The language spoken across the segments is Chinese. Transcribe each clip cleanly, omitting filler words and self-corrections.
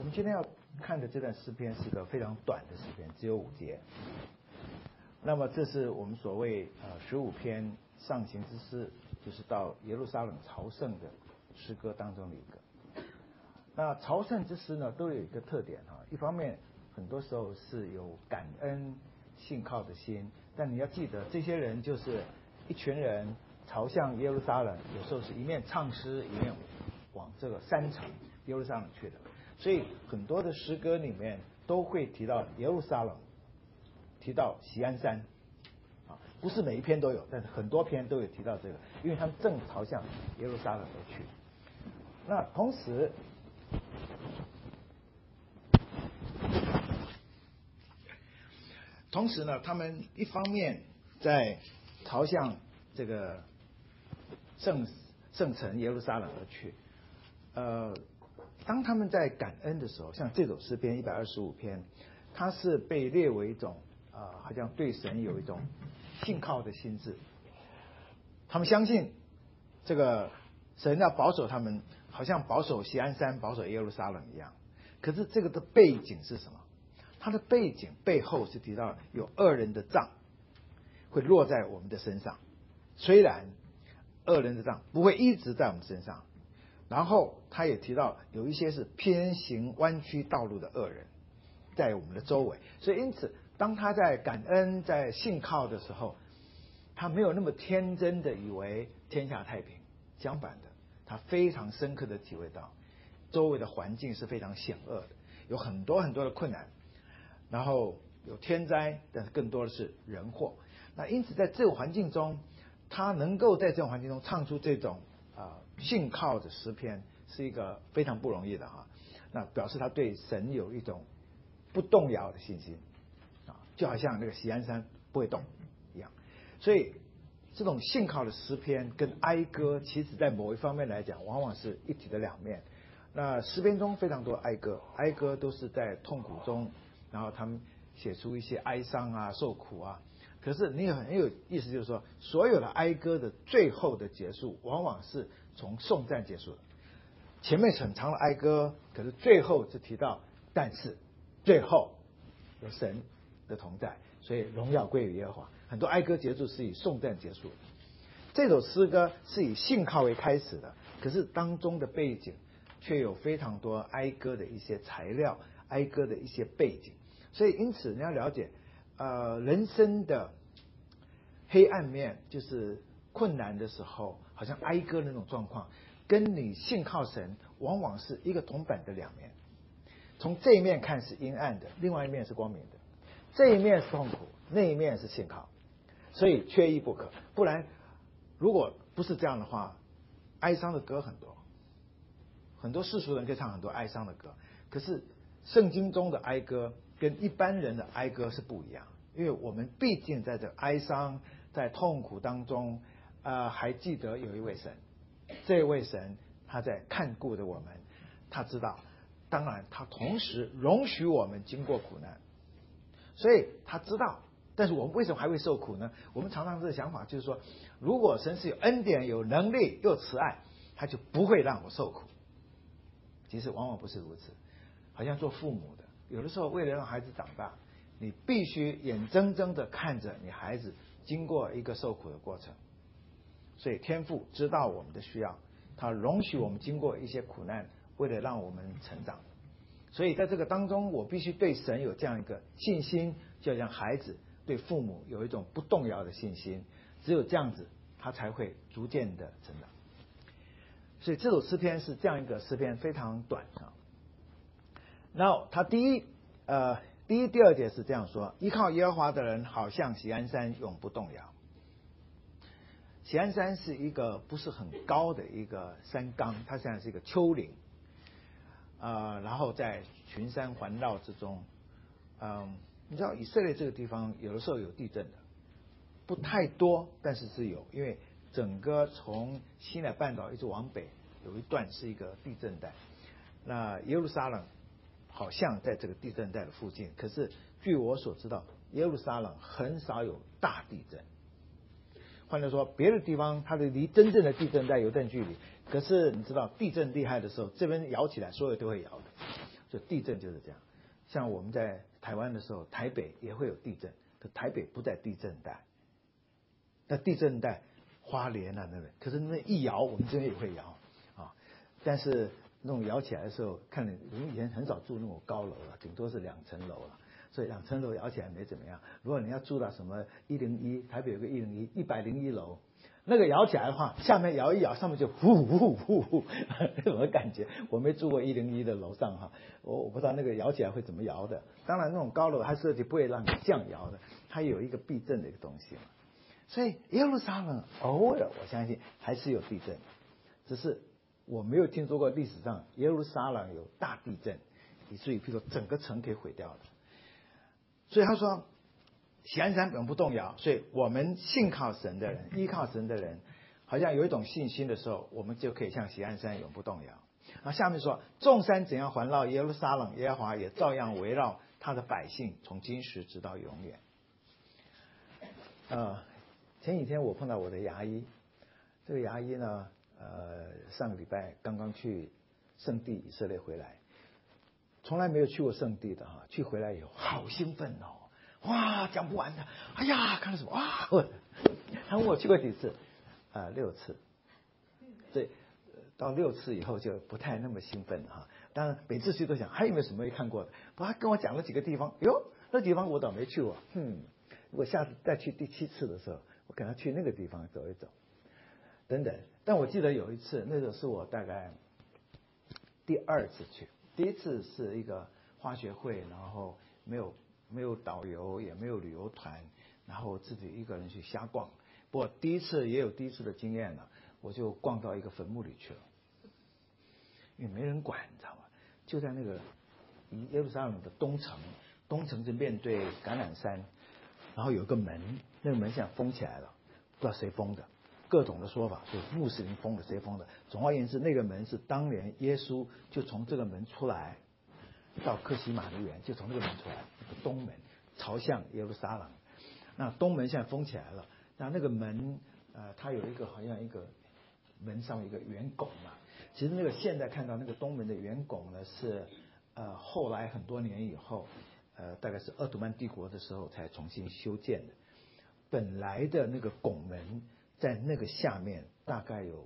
们今天要看的这段诗篇是个非常短的诗篇，只有5节。那么这是我们所谓15篇上行之诗，就是到耶路撒冷朝圣的诗歌当中的一个。那朝圣之诗呢，都有一个特点一方面很多时候是有感恩信靠的心，但你要记得，这些人就是一群人朝向耶路撒冷，有时候是一面唱诗，一面往这个山城耶路撒冷去的。所以很多的诗歌里面都会提到耶路撒冷，提到锡安山，不是每一篇都有，但是很多篇都有提到这个，因为他们正朝向耶路撒冷而去。那同时呢，他们一方面在朝向这个圣城耶路撒冷而去，当他们在感恩的时候，像这首诗篇125篇，它是被列为一种好像对神有一种信靠的心智。他们相信这个神要保守他们，好像保守锡安山、保守耶路撒冷一样。可是这个的背景是什么？它的背景背后是提到有恶人的杖会落在我们的身上，虽然恶人的杖不会一直在我们身上。然后他也提到有一些是偏行弯曲道路的恶人在我们的周围，所以因此当他在感恩在信靠的时候，他没有那么天真的以为天下太平，相反的，他非常深刻的体会到周围的环境是非常险恶的，有很多很多的困难，然后有天灾，但是更多的是人祸。那因此在这种环境中，他能够在这种环境中唱出这种信靠的诗篇，是一个非常不容易的那表示他对神有一种不动摇的信心就好像那个锡安山不会动一样。所以这种信靠的诗篇跟哀歌，其实在某一方面来讲，往往是一体的两面。那诗篇中非常多哀歌，哀歌都是在痛苦中，然后他们写出一些哀伤受苦可是你很有意思，就是说所有的哀歌的最后的结束，往往是从颂赞结束的。前面很长的哀歌，可是最后就提到，但是最后有神的同在，所以荣耀归于耶和华。很多哀歌结束是以颂赞结束的。这首诗歌是以信靠为开始的，可是当中的背景却有非常多哀歌的一些材料，哀歌的一些背景。所以因此你要了解人生的黑暗面，就是困难的时候好像哀歌那种状况，跟你信靠神往往是一个铜板的两面。从这一面看是阴暗的，另外一面是光明的，这一面是痛苦，那一面是信靠，所以缺一不可。不然如果不是这样的话，哀伤的歌很多，很多世俗人可以唱很多哀伤的歌，可是圣经中的哀歌跟一般人的哀歌是不一样，因为我们毕竟在这哀伤在痛苦当中还记得有一位神，这位神他在看顾着我们，他知道，当然他同时容许我们经过苦难，所以他知道。但是我们为什么还会受苦呢？我们常常这个想法就是说，如果神是有恩典有能力又慈爱，他就不会让我受苦。其实往往不是如此。好像做父母的，有的时候为了让孩子长大，你必须眼睁睁的看着你孩子经过一个受苦的过程。所以天父知道我们的需要，他容许我们经过一些苦难，为了让我们成长。所以在这个当中，我必须对神有这样一个信心，就像孩子对父母有一种不动摇的信心，只有这样子他才会逐渐的成长。所以这首诗篇是这样一个诗篇，非常短然后他第一、第二节是这样说：依靠耶和华的人，好像锡安山永不动摇。锡安山是一个不是很高的一个山冈，它现在是一个丘陵，然后在群山环绕之中。你知道以色列这个地方有的时候有地震的，不太多，但是是有，因为整个从西乃半岛一直往北有一段是一个地震带。那耶路撒冷好像在这个地震带的附近，可是据我所知道，耶路撒冷很少有大地震。换句话说，别的地方它的离真正的地震带有一段距离，可是你知道地震厉害的时候，这边摇起来，所有都会摇的。 就地震就是这样。像我们在台湾的时候，台北也会有地震，可台北不在地震带。那地震带花莲啊那边，可是那一摇，我们这边也会摇啊。但是那种摇起来的时候，看我们以前很少住那种高楼了，顶多是2层楼了，所以2层楼摇起来没怎么样。如果你要住到什么101，台北有个101楼，那个摇起来的话，下面摇一摇，上面就呼呼呼呼，那种感觉。我没住过101的楼上哈，我不知道那个摇起来会怎么摇的。当然那种高楼它设计不会让你这样摇的，它有一个避震的一个东西嘛。所以耶路撒冷偶尔我相信还是有地震，只是我没有听说过历史上耶路撒冷有大地震，以至于譬如说整个城可以毁掉的。所以他说锡安山永不动摇，所以我们信靠神的人，依靠神的人，好像有一种信心的时候，我们就可以像锡安山永不动摇。然后下面说，众山怎样环绕耶路撒冷，耶和华也照样围绕他的百姓，从今时直到永远。前几天我碰到我的牙医，这个牙医呢，上个礼拜刚刚去圣地以色列回来，从来没有去过圣地的哈，去回来以后好兴奋哦，哇，讲不完的，哎呀，看了什么哇？他问我去过几次，6次，所以到6次以后就不太那么兴奋了哈。当然每次去都想还有没有什么没看过的，不过他跟我讲了几个地方，哟，那地方我倒没去过，如果下次再去第7次的时候，我可能去那个地方走一走，等等。但我记得有一次，那个是我大概第2次去，第1次是一个花学会，然后没有导游，也没有旅游团，然后自己一个人去瞎逛。不过第1次也有第1次的经验了，我就逛到一个坟墓里去了，因为没人管，你知道吗？就在那个耶路撒冷的东城就面对橄榄山。然后有个门，那个门现在封起来了，不知道谁封的，各种的说法，是穆斯林封的，谁封的？总而言之，那个门是当年耶稣就从这个门出来，到客西马尼园就从那个门出来，那个东门朝向耶路撒冷。那东门现在封起来了，那个门它有一个好像一个门上有一个圆拱嘛。其实那个现在看到那个东门的圆拱呢，是后来很多年以后。大概是鄂图曼帝国的时候才重新修建的。本来的那个拱门在那个下面大概有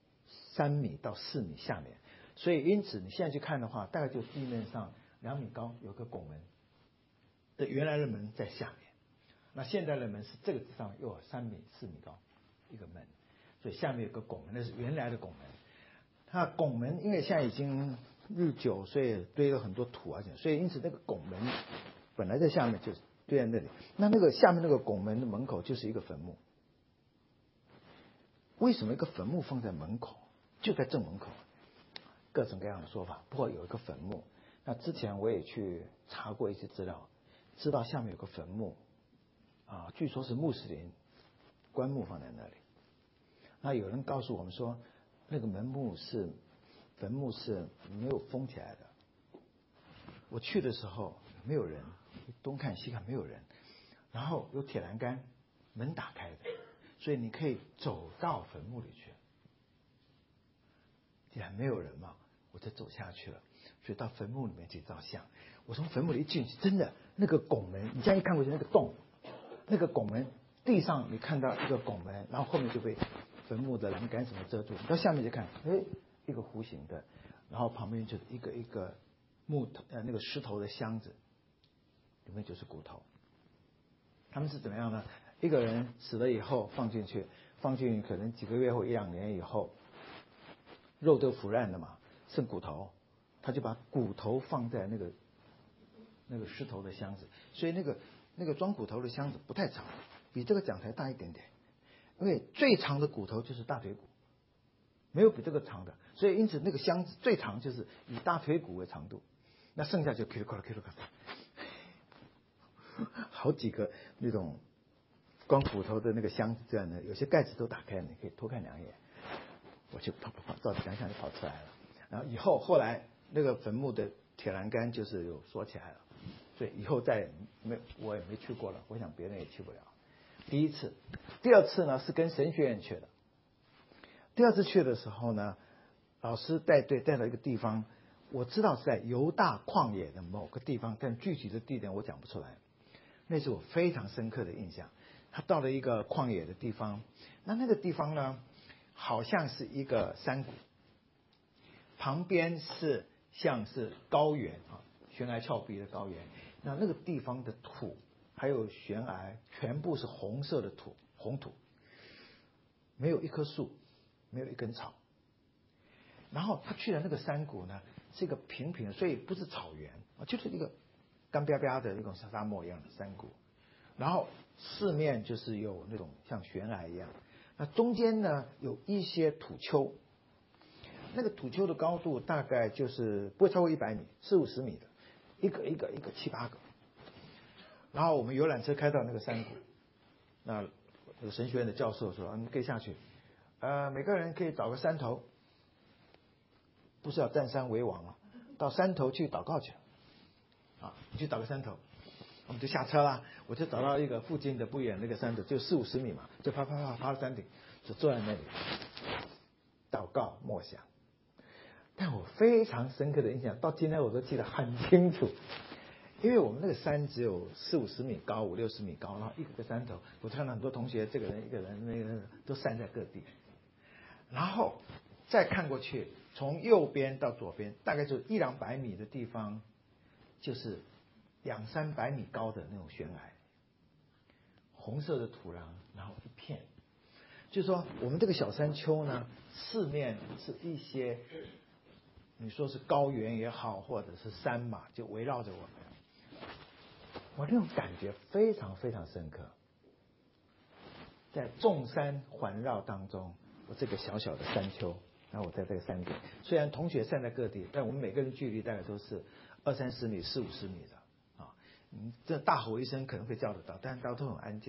3米到4米下面，所以因此你现在去看的话，大概就地面上2米高有个拱门的原来的门在下面，那现在的门是这个上又有3米4米高一个门，所以下面有个拱门，那是原来的拱门。它拱门因为现在已经日久，所以堆了很多土啊，所以因此那个拱门本来在下面就是堆在那里。那个下面那个拱门的门口就是一个坟墓。为什么一个坟墓放在门口？就在正门口，各种各样的说法。不过有一个坟墓，那之前我也去查过一些资料，知道下面有个坟墓据说是穆斯林棺木放在那里。那有人告诉我们说，那个坟墓是没有封起来的。我去的时候没有人，东看西看没有人，然后有铁栏杆，门打开的，所以你可以走到坟墓里去。既然没有人嘛，我就走下去了，所以到坟墓里面去照相。我从坟墓里一进去，真的那个拱门，你这样一看过去，那个洞，那个拱门地上你看到一个拱门，然后后面就被坟墓的栏杆什么遮住。到下面就看，一个弧形的，然后旁边就是一个木头那个石头的箱子，里面就是骨头。他们是怎么样呢？一个人死了以后放进去可能几个月或1-2年以后，肉都腐烂了嘛，剩骨头，他就把骨头放在那个石头的箱子，所以那个装骨头的箱子不太长，比这个讲台大一点点，因为最长的骨头就是大腿骨，没有比这个长的，所以因此那个箱子最长就是以大腿骨为长度，那剩下就噼里啪啦噼里啪啦，好几个那种光骨头的那个箱子这样的，有些盖子都打开，你可以偷看2眼。我就跑，照着想想就跑出来了。然后后来那个坟墓的铁栏杆就是有锁起来了，所以以后我也没去过了，我想别人也去不了。第1次，第2次呢是跟神学院去的。第2次去的时候呢，老师带队带到一个地方， 我知道是在犹大旷野的某个地方，但具体的地点我讲不出来。那是我非常深刻的印象。他到了一个旷野的地方，那个地方呢，好像是一个山谷，旁边是像是高原啊，悬崖峭壁的高原。那个地方的土还有悬崖全部是红色的土，红土，没有一棵树，没有一根草。然后他去的那个山谷呢，是一个平平的，所以不是草原啊，就是一个干巴巴的那种像沙漠一样的山谷。然后四面就是有那种像悬崖一样，那中间呢有一些土丘，那个土丘的高度大概就是不会超过100米，40-50米的，一个7-8个。然后我们游览车开到那个山谷，那有神学院的教授说，你可以下去，每个人可以找个山头，不是要占山为王啊，到山头去祷告去，啊，你去找个山头。我们就下车啦，我就找到一个附近的不远那个山头，就40-50米嘛，就爬到山顶，就坐在那里祷告默想。但我非常深刻的印象，到今天我都记得很清楚，因为我们那个山只有40-50米高，50-60米高，然后一个山头，我看到很多同学，这个人一个人那个人都散在各地，然后再看过去，从右边到左边，大概就100-200米的地方，就是200-300米高的那种悬崖，红色的土壤，然后一片，就是说我们这个小山丘呢，四面是一些，你说是高原也好，或者是山嘛，就围绕着我们。我那种感觉非常非常深刻，在众山环绕当中，我这个小小的山丘，然后我在这个山顶，虽然同学散在各地，但我们每个人距离大概都是20-30米、40-50米的。这大吼一声可能会叫得到，但是大家都很安静。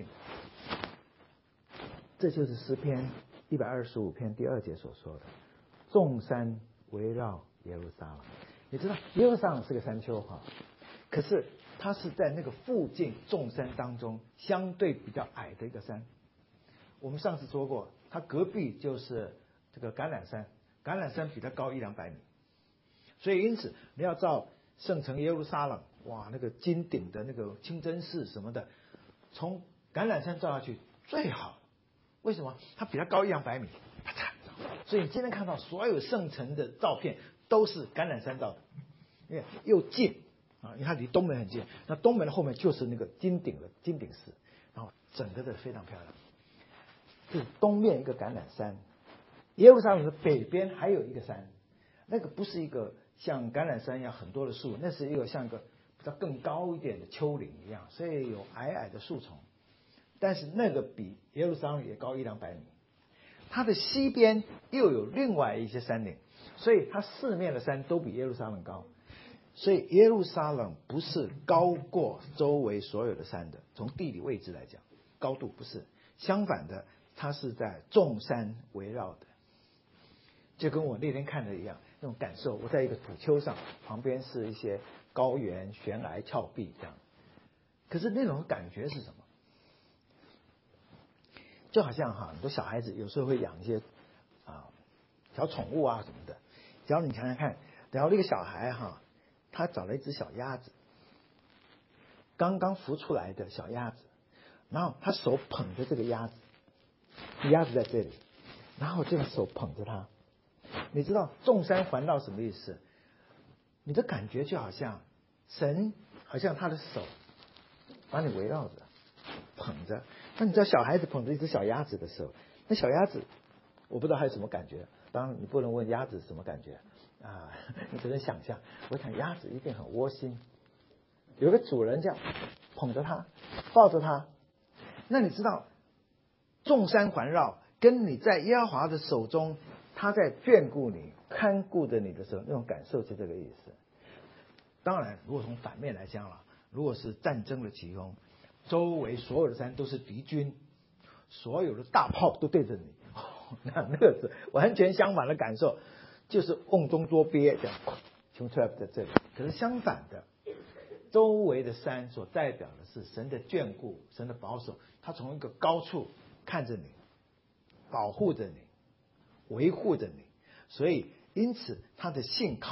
这就是诗篇125篇第2节所说的：众山围绕耶路撒冷。你知道耶路撒冷是个山丘哈，可是它是在那个附近众山当中相对比较矮的一个山。我们上次说过，它隔壁就是这个橄榄山，橄榄山比它高100-200米，所以因此你要照圣城耶路撒冷，哇，那个金顶的那个清真寺什么的，从橄榄山照下去最好。为什么？它比它高100-200米，所以你今天看到所有圣城的照片都是橄榄山照的，因为又近啊，因为它离东门很近。那东门的后面就是那个金顶寺，然后整个的非常漂亮。就是东面一个橄榄山，耶路撒冷的北边还有一个山，那个不是一个像橄榄山一样很多的树，那是一个像一个比较更高一点的丘陵一样，所以有矮矮的树丛。但是那个比耶路撒冷也高100-200米。它的西边又有另外一些山岭，所以它四面的山都比耶路撒冷高。所以耶路撒冷不是高过周围所有的山的，从地理位置来讲，高度不是。相反的，它是在众山围绕的，就跟我那天看的一样，那种感受。我在一个土丘上，旁边是一些高原、悬崖、峭壁这样。可是那种感觉是什么？就好像很多小孩子有时候会养一些小宠物啊什么的。只要你想想看，然后那个小孩他找了一只小鸭子，刚刚孵出来的小鸭子，然后他手捧着这个鸭子，鸭子在这里，然后这个手捧着它。你知道众山环绕什么意思？你的感觉就好像神好像他的手把你围绕着捧着。那你知道小孩子捧着一只小鸭子的时候，那小鸭子我不知道还有什么感觉，当然你不能问鸭子什么感觉啊，你只能想象。我想鸭子一定很窝心，有个主人这样捧着它，抱着它。那你知道众山环绕跟你在耶和华的手中，他在眷顾你、看顾着你的时候，那种感受是这个意思。当然如果从反面来讲了，如果是战争的起风，周围所有的山都是敌军，所有的大炮都对着你，那个是完全相反的感受，就是瓮中捉鳖这样，穷出来在这里。可是相反的，周围的山所代表的是神的眷顾、神的保守，他从一个高处看着你，保护着你，维护着你，所以因此他的信靠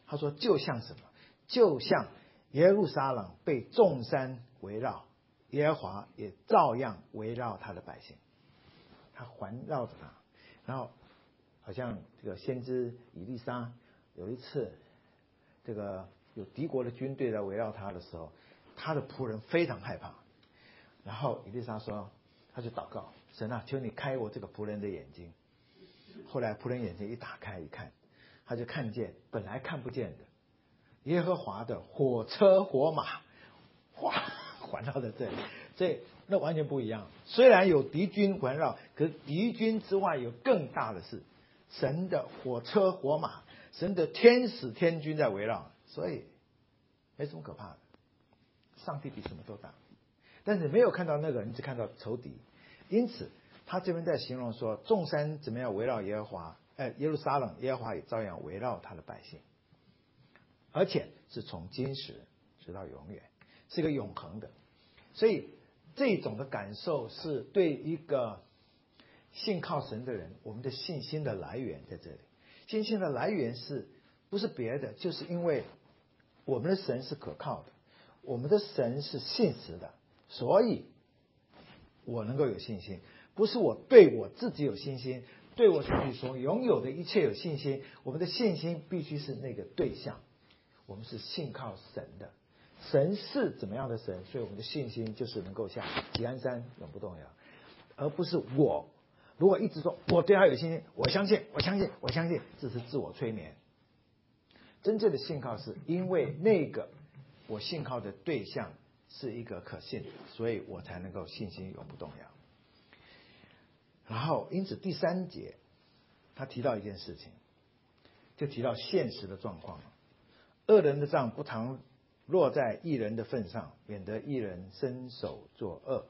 他说就像什么？就像耶路撒冷被众山围绕，耶和华也照样围绕他的百姓，他环绕着他。然后好像这个先知以利沙有一次，这个有敌国的军队在围绕他的时候，他的仆人非常害怕。然后以利沙说，他就祷告，神啊，求你开我这个仆人的眼睛。后来仆人眼睛一打开一看，他就看见本来看不见的耶和华的火车火马，哗，环绕在这里。所以那完全不一样。虽然有敌军环绕，可是敌军之外有更大的事，神的火车火马，神的天使天军在围绕，所以没什么可怕的。上帝比什么都大，但是没有看到那个人，只看到仇敌。因此他这边在形容说，众山怎么样围绕耶和华，耶路撒冷，耶和华也照样围绕他的百姓，而且是从今时直到永远，是个永恒的。所以这种的感受是对一个信靠神的人，我们的信心的来源在这里。信心的来源是不是别的，就是因为我们的神是可靠的，我们的神是信实的，所以我能够有信心。不是我对我自己有信心，对我自己所拥有的一切有信心，我们的信心必须是那个对象，我们是信靠神的。神是怎么样的神，所以我们的信心就是能够像吉安山永不动摇，而不是我如果一直说我对他有信心，我相信，这是自我催眠。真正的信靠是因为那个我信靠的对象是一个可信的，所以我才能够信心永不动摇。然后因此第3节他提到一件事情，就提到现实的状况，恶人的杖不常落在义人的份上，免得义人伸手作恶。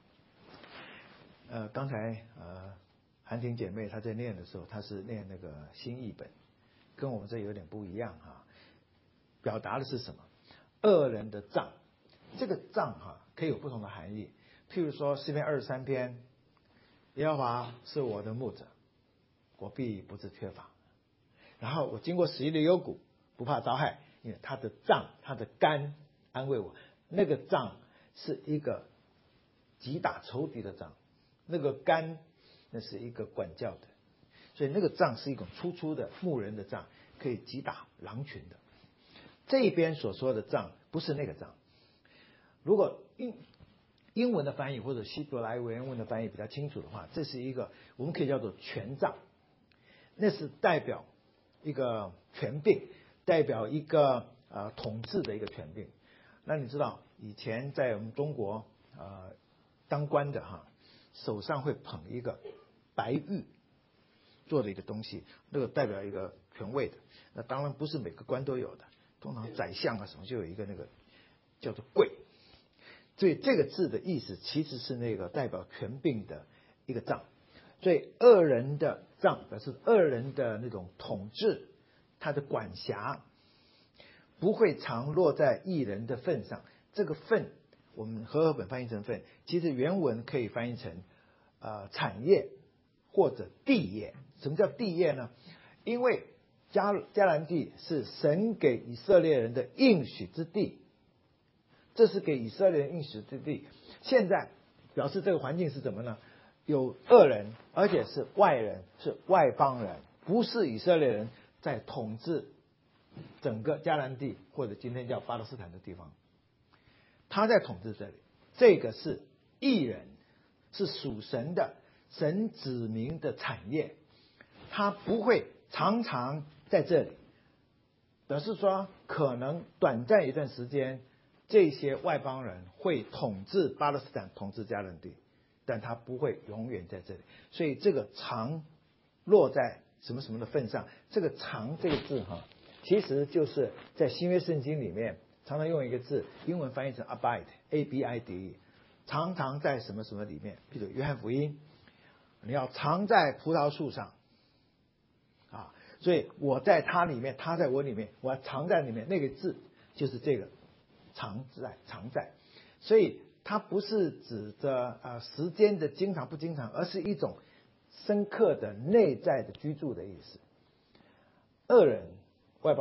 刚才韩婷姐妹她在念的时候，她是念那个新译本，跟我们这有点不一样哈。表达的是什么？恶人的杖，这个杖可以有不同的含义。譬如说诗篇23篇，耶和华是我的牧者，我必不致缺乏。然后我经过死荫的幽谷，不怕遭害，因为他的杖他的竿安慰我。那个杖是一个击打仇敌的杖，那个竿那是一个管教的，所以那个杖是一种粗的牧人的杖，可以击打狼群的。这边所说的杖不是那个杖。如果英文的翻译或者希伯来文的翻译比较清楚的话，这是一个我们可以叫做权杖，那是代表一个权柄，代表一个统治的一个权柄。那你知道以前在我们中国当官的手上会捧一个白玉做的一个东西，那个代表一个权位的。那当然不是每个官都有的，通常宰相什么就有一个那个叫做贵。所以这个字的意思其实是那个代表权柄的一个杖。所以恶人的杖表示恶人的那种统治，他的管辖不会常落在义人的份上。这个份我们和合本翻译成份，其实原文可以翻译成产业或者地业。什么叫地业呢？因为迦南地是神给以色列人的应许之地，这是给以色列人应许之地。现在表示这个环境是怎么呢？有恶人，而且是外人，是外邦人，不是以色列人在统治整个迦南地或者今天叫巴勒斯坦的地方，他在统治这里。这个是义人，是属神的，神子民的产业，他不会常常在这里。表示说可能短暂一段时间这些外邦人会统治巴勒斯坦，统治迦南地，但他不会永远在这里。所以这个常落在什么什么的份上，这个常这个字其实就是在新约圣经里面常常用一个字，英文翻译成 abide A-B-I-D-E， 常常在什么什么里面。比如约翰福音，你要常在葡萄树上所以我在他里面，他在我里面，我要常在里面，那个字就是这个常在。所以它不是指着时间的经常不经常，而是一种深刻的内在的居住的意思。恶人外邦人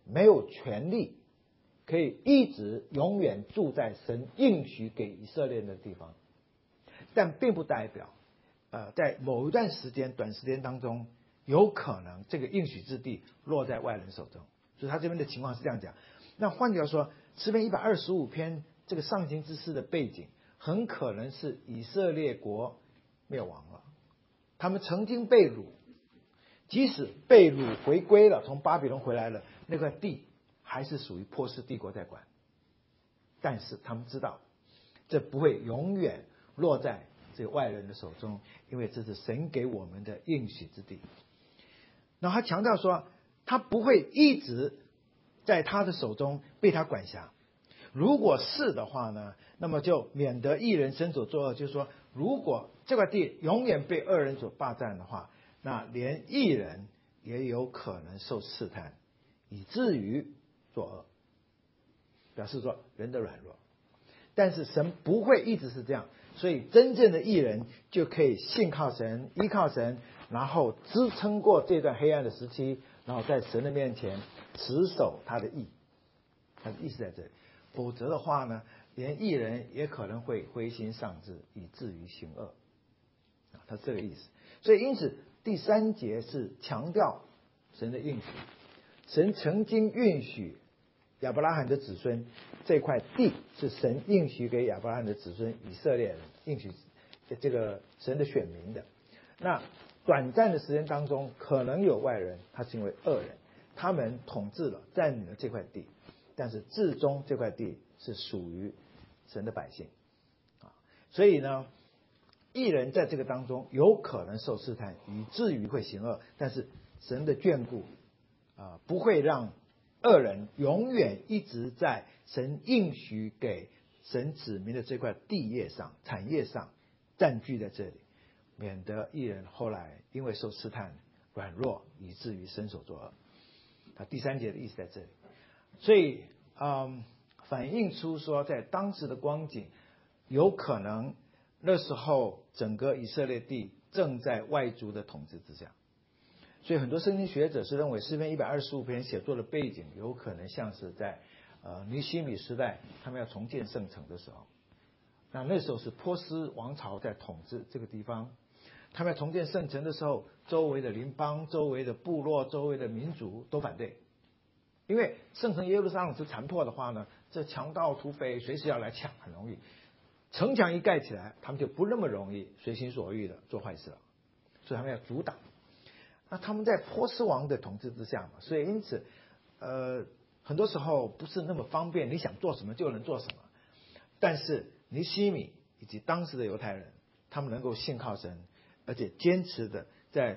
没有权利可以一直永远住在神应许给以色列人的地方，但并不代表在某一段时间短时间当中有可能这个应许之地落在外人手中。所以他这边的情况是这样讲。那换句话说，诗篇125篇这个上行之诗的背景很可能是以色列国灭亡了，他们曾经被掳，即使被掳回归了，从巴比伦回来了，那块地还是属于波斯帝国在管。但是他们知道这不会永远落在这个外人的手中，因为这是神给我们的应许之地。然后他强调说，他不会一直在他的手中被他管辖。如果是的话呢，那么就免得义人伸手作恶。就是说，如果这块地永远被恶人所霸占的话，那连义人也有可能受试探，以至于作恶，表示说人的软弱。但是神不会一直是这样，所以真正的义人就可以信靠神，依靠神，然后支撑过这段黑暗的时期，然后在神的面前持守他的义。他的意思在这里。否则的话呢，连义人也可能会灰心丧志，以至于行恶。他是这个意思。所以因此第3节是强调神的应许。神曾经允许亚伯拉罕的子孙，这块地是神应许给亚伯拉罕的子孙以色列人，应许这个神的选民的。那短暂的时间当中，可能有外人，他是因为恶人，他们统治了占领了这块地，但是至终这块地是属于神的百姓啊。所以呢，义人在这个当中有可能受试探，以至于会行恶，但是神的眷顾不会让恶人永远一直在神应许给神子民的这块地业上、产业上占据在这里，免得义人后来因为受试探软弱，以至于伸手作恶。他第3节的意思在这里。所以反映出说，在当时的光景，有可能那时候整个以色列地正在外族的统治之下。所以很多圣经学者是认为诗篇125篇写作的背景有可能像是在尼希米时代他们要重建圣城的时候。那时候是波斯王朝在统治这个地方，他们要重建圣城的时候，周围的邻邦、周围的部落、周围的民族都反对。因为圣城耶路撒冷是残破的话呢，这强盗土匪随时要来抢，很容易。城墙一盖起来，他们就不那么容易随心所欲的做坏事了，所以他们要阻挡。那他们在波斯王的统治之下嘛，所以因此很多时候不是那么方便，你想做什么就能做什么。但是尼希米以及当时的犹太人，他们能够信靠神，而且坚持的在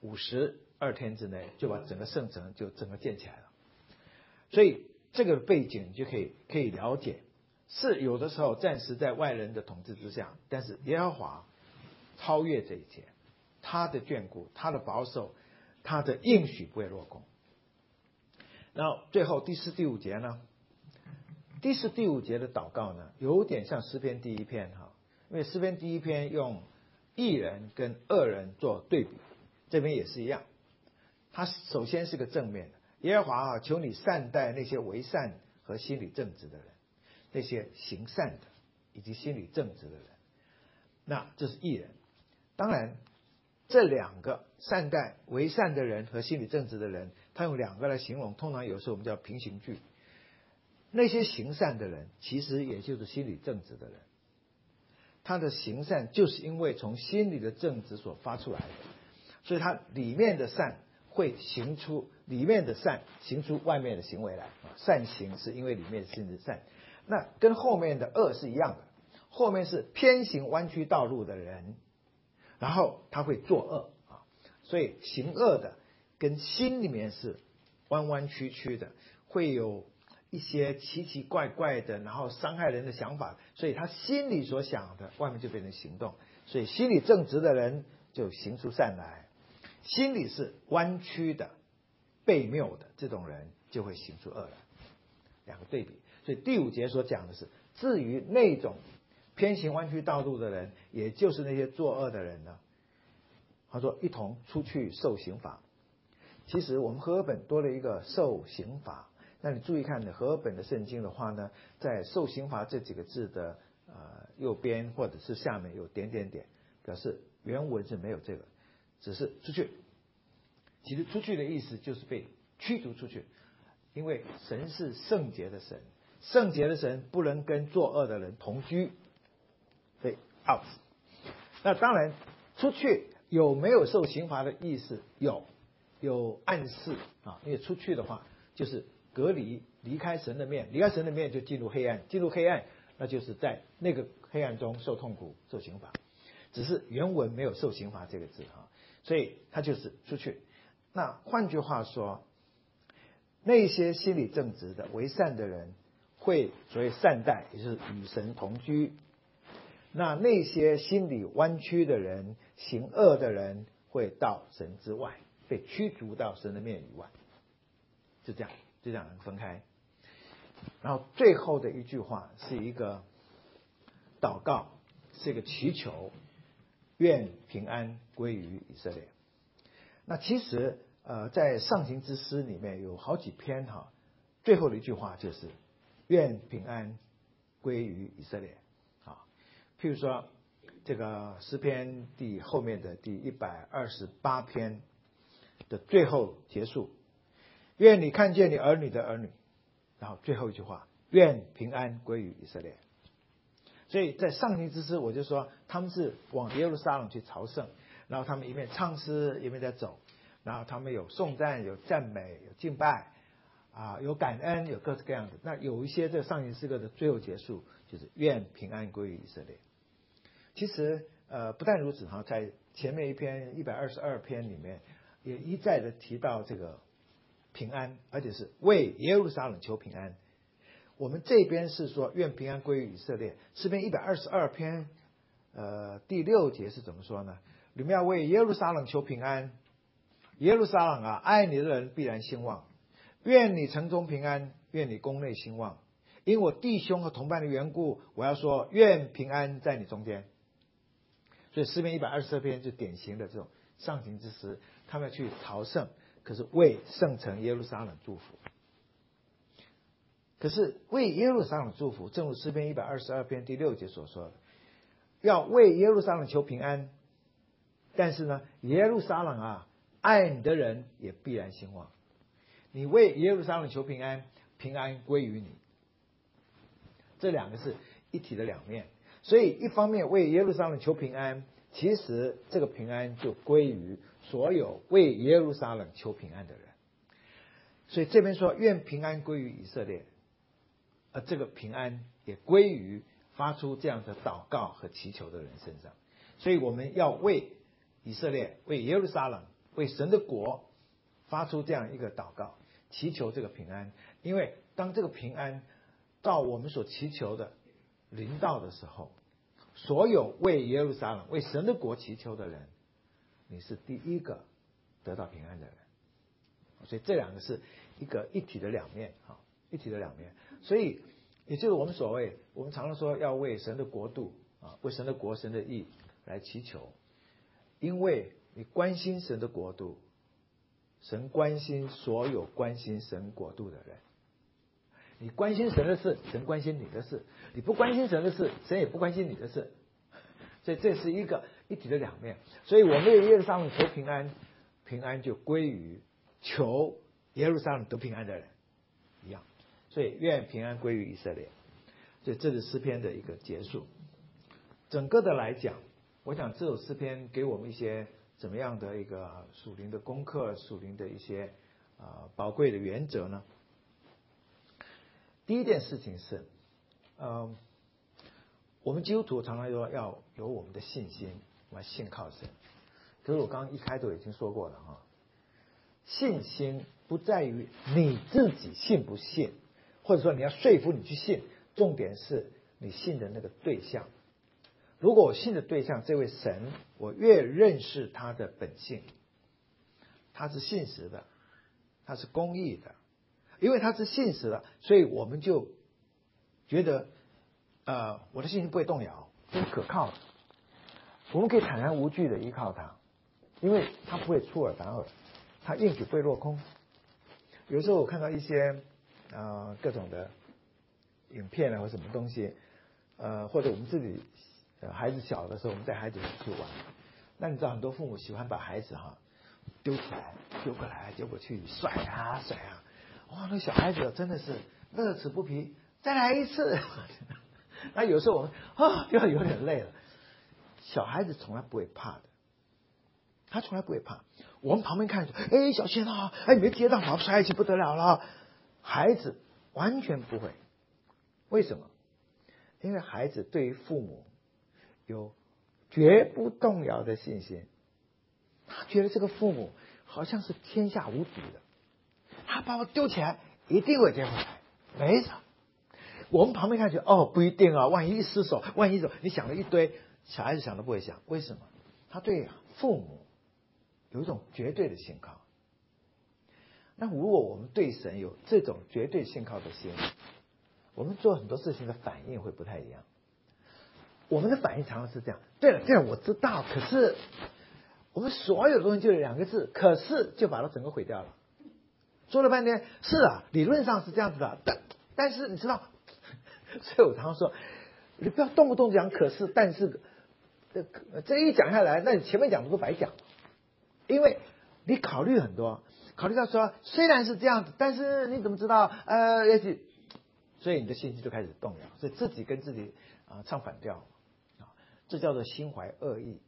52天之内就把整个圣城就整个建起来了。所以这个背景就可以了解，是有的时候暂时在外人的统治之下，但是耶和华超越这一切，他的眷顾，他的保守，他的应许不会落空。然后最后第4、第5节呢，第4、第5节的祷告呢，有点像诗篇第1篇哈，因为诗篇第1篇用义人跟恶人做对比，这边也是一样。他首先是个正面的，耶和华求你善待那些为善和心理正直的人，那些行善的以及心理正直的人，那这是义人。当然这2个善待为善的人和心理正直的人，他用2个来形容，通常有时候我们叫平行句。那些行善的人其实也就是心理正直的人，他的行善就是因为从心里的正直所发出来的，所以他里面的善会行出里面的善，行出外面的行为来。善行是因为里面心的善，那跟后面的恶是一样的，后面是偏行弯曲道路的人，然后他会作恶啊，所以行恶的跟心里面是弯弯曲曲的，会有一些奇奇怪怪的，然后伤害人的想法，所以他心里所想的外面就变成行动。所以心里正直的人就行出善来，心里是弯曲的悖谬的这种人就会行出恶来。2个对比。所以第5节所讲的是，至于那种偏行弯曲道路的人，也就是那些作恶的人呢，他说一同出去受刑罚。其实我们和合本多了一个受刑罚， 那你注意看和合本的圣经的话呢，在受刑罚这几个字的右边或者是下面有点点点，表示原文是没有这个，只是出去。其实出去的意思就是被驱逐出去，因为神是圣洁的神，圣洁的神不能跟作恶的人同居，所以 out。那当然出去有没有受刑罚的意思？有暗示啊，因为出去的话就是隔离，离开神的面，离开神的面就进入黑暗，进入黑暗那就是在那个黑暗中受痛苦、受刑罚。只是原文没有受刑罚这个字啊，所以他就是出去。那换句话说，那些心理正直的、为善的人会所谓善待，也就是与神同居。那些心理弯曲的人、行恶的人会到神之外，被驱逐到神的面以外。就这样分开。然后最后的一句话是一个祷告，是一个祈求，愿平安归于以色列。那其实在上行之诗里面有好几篇哈，最后的一句话就是愿平安归于以色列啊。譬如说这个诗篇后面的第128篇的最后结束，愿你看见你儿女的儿女，然后最后一句话，愿平安归于以色列。所以在上行之诗，我就说他们是往耶路撒冷去朝圣，然后他们一面唱诗一面在走，然后他们有颂赞、有赞美、有敬拜有感恩，有各式各样的。那有一些这上行诗歌的最后结束就是愿平安归于以色列。其实不但如此哈，在前面一篇122篇里面也一再的提到这个平安，而且是为耶路撒冷求平安。我们这边是说愿平安归于以色列，诗篇122篇第6节是怎么说呢？你们要为耶路撒冷求平安，耶路撒冷啊，爱你的人必然兴旺，愿你城中平安，愿你宫内兴旺。因我弟兄和同伴的缘故，我要说愿平安在你中间。所以诗篇122篇就典型的这种上行之诗，他们要去朝圣，可是为圣城耶路撒冷祝福。可是为耶路撒冷祝福，正如诗篇122篇第6节所说的，要为耶路撒冷求平安，但是呢，耶路撒冷啊，爱你的人也必然兴旺。你为耶路撒冷求平安，平安归于你。这两个是一体的两面。所以一方面为耶路撒冷求平安，其实这个平安就归于所有为耶路撒冷求平安的人。所以这边说愿平安归于以色列，这个平安也归于发出这样的祷告和祈求的人身上。所以我们要为以色列、为耶路撒冷、为神的国发出这样一个祷告，祈求这个平安。因为当这个平安到我们所祈求的临到的时候，所有为耶路撒冷、为神的国祈求的人，你是第一个得到平安的人。所以这两个是一体的两面，一体的两面。所以也就是我们常常说要为神的国度为神的国、神的义来祈求，因为你关心神的国度，神关心所有关心神国度的人。你关心神的事，神关心你的事；你不关心神的事，神也不关心你的事。所以这是一体的两面。所以我们为耶路撒冷求平安，平安就归于求耶路撒冷得平安的人一样。所以愿平安归于以色列。所以这是诗篇的一个结束。整个的来讲，我想这首诗篇给我们一些怎么样的一个属灵的功课、属灵的一些宝贵的原则呢？第一件事情是，我们基督徒常常说要有我们的信心，我们信靠神。可是我刚刚一开头已经说过了信心不在于你自己信不信，或者说你要说服你去信，重点是你信的那个对象。如果我信的对象这位神，我越认识他的本性，他是信实的，他是公义的。因为他是信实的，所以我们就觉得我的信心不会动摇，这是可靠的。我们可以坦然无惧的依靠他，因为他不会出尔反尔，他应许不会落空。有时候我看到一些各种的影片啊或什么东西，或者我们自己孩子小的时候，我们带孩子去玩，那你知道很多父母喜欢把孩子丢起来、丢过来、丢过去，甩啊甩啊，哇，那小孩子真的是乐此不疲，再来一次。那有时候我们就有点累了。小孩子从来不会怕的，他从来不会怕。我们旁边看着，哎，小心啊！哎，你没接到，好摔起不得了了。孩子完全不会，为什么？因为孩子对于父母有绝不动摇的信心，他觉得这个父母好像是天下无敌的，他把我丢起来一定会接回来，没啥。我们旁边看起来，不一定啊，万一一失手，万一你想了一堆，小孩子想都不会想，为什么？他对父母有一种绝对的信靠。那如果我们对神有这种绝对信靠的心，我们做很多事情的反应会不太一样。我们的反应常常是这样：对了，我知道，可是我们所有的东西就有2个字，可是就把它整个毁掉了。说了半天，是啊，理论上是这样子的，但是你知道，所以我常常说，你不要动不动讲可是，但是，这一讲下来，那你前面讲的都白讲了，因为你考虑很多，考虑到说虽然是这样子，但是你怎么知道？也许，所以你的信心就开始动摇，所以自己跟自己唱反调这叫做心怀恶意。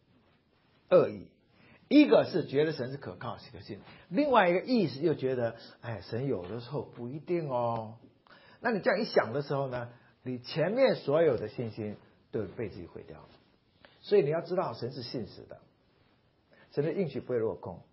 一个是觉得神是可靠可信，另外一个意思又觉得，神有的时候不一定哦。那你这样一想的时候呢，你前面所有的信心都被自己毁掉了。所以你要知道，神是信实的，神的应许不会落空。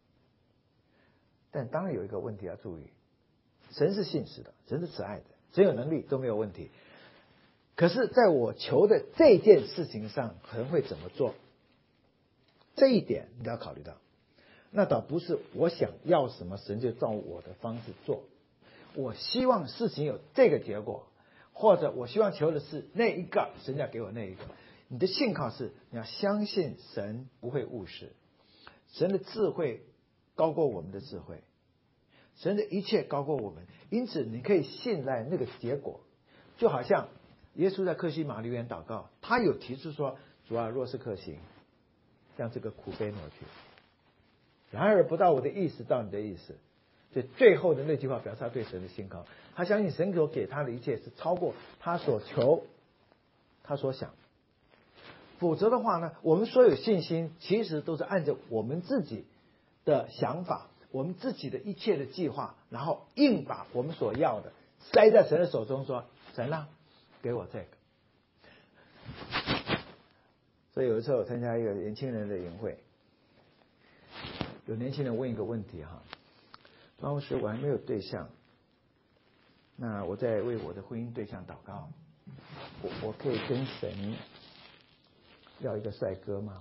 但当然有一个问题要注意，神是信实的，神是慈爱的，神有能力都没有问题。可是在我求的这件事情上，神会怎么做？这一点你要考虑到。那倒不是我想要什么，神就照我的方式做。我希望事情有这个结果，或者我希望求的是那一个，神要给我那一个。你的信靠是你要相信神不会误事，神的智慧高过我们的智慧，神的一切高过我们，因此你可以信赖那个结果。就好像耶稣在客西马尼园祷告，他有提出说，主啊，若是可行，将这个苦杯挪去，然而不到我的意思，到你的意思。所以最后的那句话表示他对神的信靠，他相信神所给他的一切是超过他所求他所想。否则的话呢，我们所有信心其实都是按照我们自己的想法，我们自己的一切的计划，然后硬把我们所要的塞在神的手中，说神啊，给我这个。所以有一次我参加一个年轻人的营会，有年轻人问一个问题庄牧师，我还没有对象，那我在为我的婚姻对象祷告，我可以跟神要一个帅哥吗？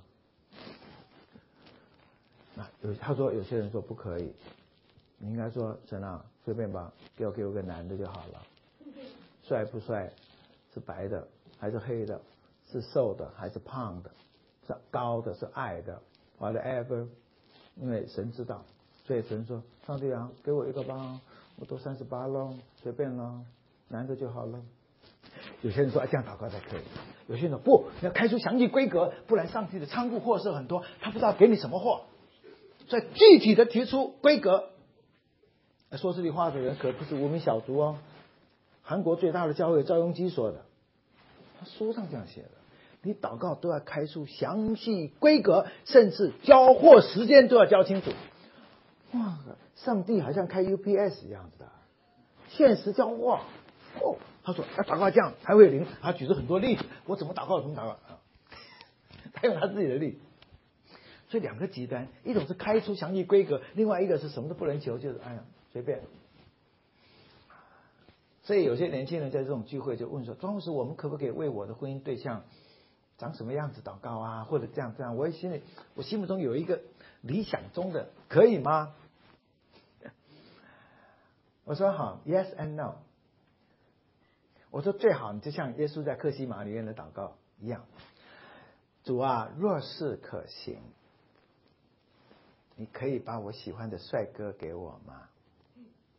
他说有些人说不可以，你应该说神啊，随便吧，给我个男的就好了，帅不帅，是白的还是黑的，是瘦的还是胖的，是高的是矮的 whatever， 因为神知道。所以神说，上帝啊，给我一个吧，我都38了，随便了，男的就好了。有些人说这样祷告才可以，有些人说不，你要开出详细规格，不然上帝的仓库货色很多，他不知道给你什么货。所以具体的提出规格。说这句话的人可不是无名小卒哦，韩国最大的教会赵镕基说的，他书上这样写的。你祷告都要开出详细规格，甚至交货时间都要交清楚。哇，上帝好像开 UPS 一样子的，限时交货。他说要祷告这样才会灵，他举了很多例子，我怎么祷告怎么祷告他用他自己的例子。所以2个极端，一种是开出详细规格，另外一个是什么都不能求，就是随便。所以有些年轻人在这种聚会就问说，庄牧师，我们可不可以为我的婚姻对象长什么样子祷告啊？或者这样，我心目中有一个理想中的，可以吗？我说好 ，yes and no。我说最好你就像耶稣在客西马尼园的祷告一样，主啊，若是可行，你可以把我喜欢的帅哥给我吗？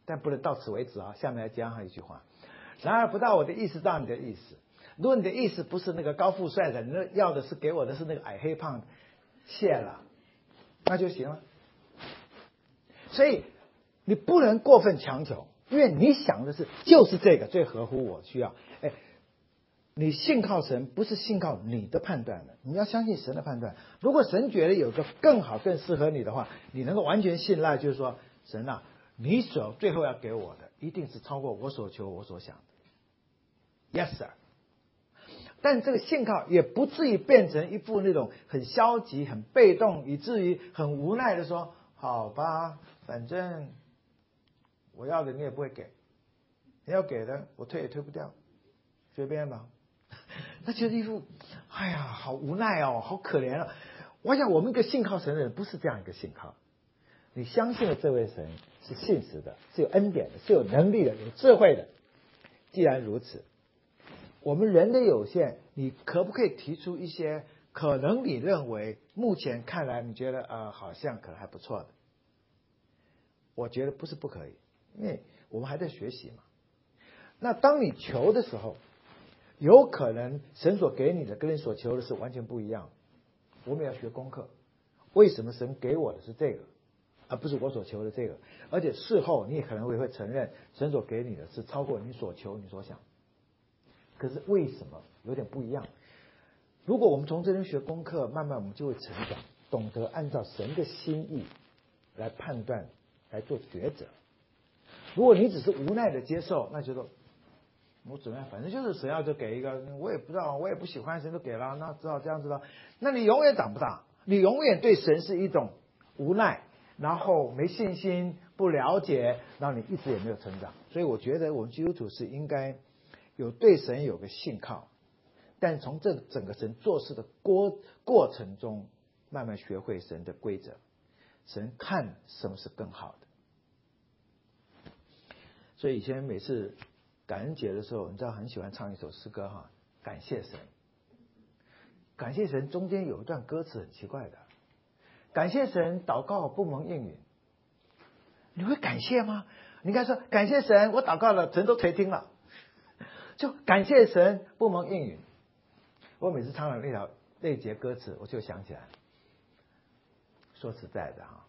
但不能到此为止啊。下面来加上一句话：然而不到我的意思，到你的意思。如果你的意思不是那个高富帅的，你要的是给我的是那个矮黑胖的，谢了，那就行了。所以你不能过分强求，因为你想的是就是这个最合乎我需要。你信靠神不是信靠你的判断的，你要相信神的判断。如果神觉得有个更好更适合你的话，你能够完全信赖，就是说神啊，你最后要给我的一定是超过我所求我所想的。 Yes sir。 但这个信靠也不至于变成一副那种很消极很被动，以至于很无奈的说好吧，反正我要的你也不会给，你要给的我推也推不掉，随便吧。那就是一副哎呀好无奈哦，好可怜哦。我想我们一个信靠神的人不是这样一个信靠，你相信了这位神是信实的，是有恩典的，是有能力的，有智慧的。既然如此，我们人的有限，你可不可以提出一些可能你认为目前看来你觉得好像可能还不错的？我觉得不是不可以，因为我们还在学习嘛。那当你求的时候，有可能神所给你的跟你所求的是完全不一样。我们要学功课，为什么神给我的是这个，而不是我所求的这个？而且事后你也可能会承认，神所给你的是超过你所求你所想。可是为什么有点不一样？如果我们从这边学功课，慢慢我们就会成长，懂得按照神的心意来判断，来做抉择。如果你只是无奈的接受，那就说我怎么样，反正就是神要就给一个，我也不知道，我也不喜欢，神都给了，那只好这样子了。那你永远长不大，你永远对神是一种无奈，然后没信心，不了解，然后你一直也没有成长。所以我觉得我们基督徒是应该有对神有个信靠，但从这整个神做事的过程中，慢慢学会神的规则，神看什么是更好的。所以以前每次感恩节的时候，你知道很喜欢唱一首诗歌哈，感谢神。感谢神中间有一段歌词很奇怪的，感谢神祷告不蒙应允。你会感谢吗？你应该说感谢神，我祷告了，神都垂听了。就感谢神不蒙应允。我每次唱了那一节歌词，我就想起来，说实在的哈，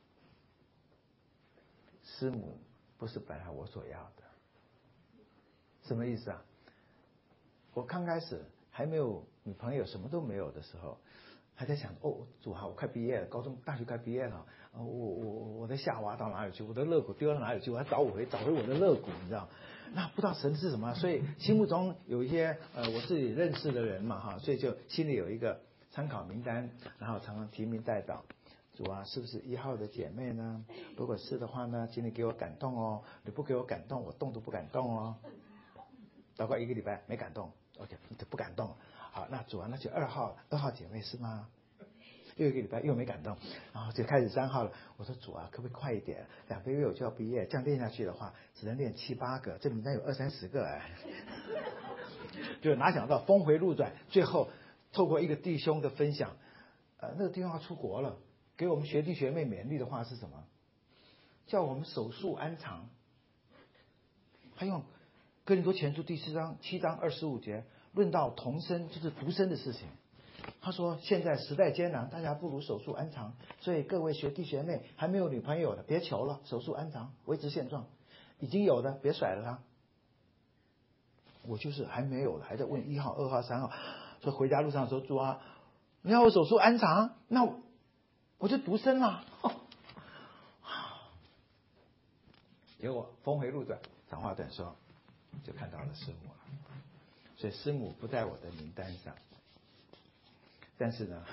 师母不是本来我所要的。什么意思啊？我刚开始还没有女朋友，什么都没有的时候，还在想主啊，我快毕业了，大学快毕业了，我的夏娃到哪里去？我的肋骨丢到哪里去？我要找回我的肋骨，你知道？那不知道神是什么，所以心目中有一些我自己认识的人嘛哈，所以就心里有一个参考名单，然后常常提名带祷。主啊，是不是1号的姐妹呢？如果是的话呢，请你给我感动哦。你不给我感动，我动都不敢动哦。祷告1个礼拜没感动 ，OK， 不感动。好，那主啊，那就2号姐妹是吗？又1个礼拜又没感动，然后就开始3号了。我说主啊，可不可以快一点？2个月我就要毕业，这样练下去的话，只能练7、8个，这名单有20-30个哎。就哪想到峰回路转，最后透过一个弟兄的分享，那个弟兄要出国了，给我们学弟学妹勉励的话是什么？叫我们手术安藏。他用哥林多前书第7章25节论到童生，就是独生的事情。他说现在时代艰难，大家不如手术安藏，所以各位学弟学妹还没有女朋友的别求了，手术安藏，维持现状。已经有的别甩了他。我就是还没有的，还在问1号、2号、3号。所以回家路上说主啊，你要我手术安藏，那我就独生了。结果峰回路转，长话短说，就看到了师母了。所以师母不在我的名单上，但是呢，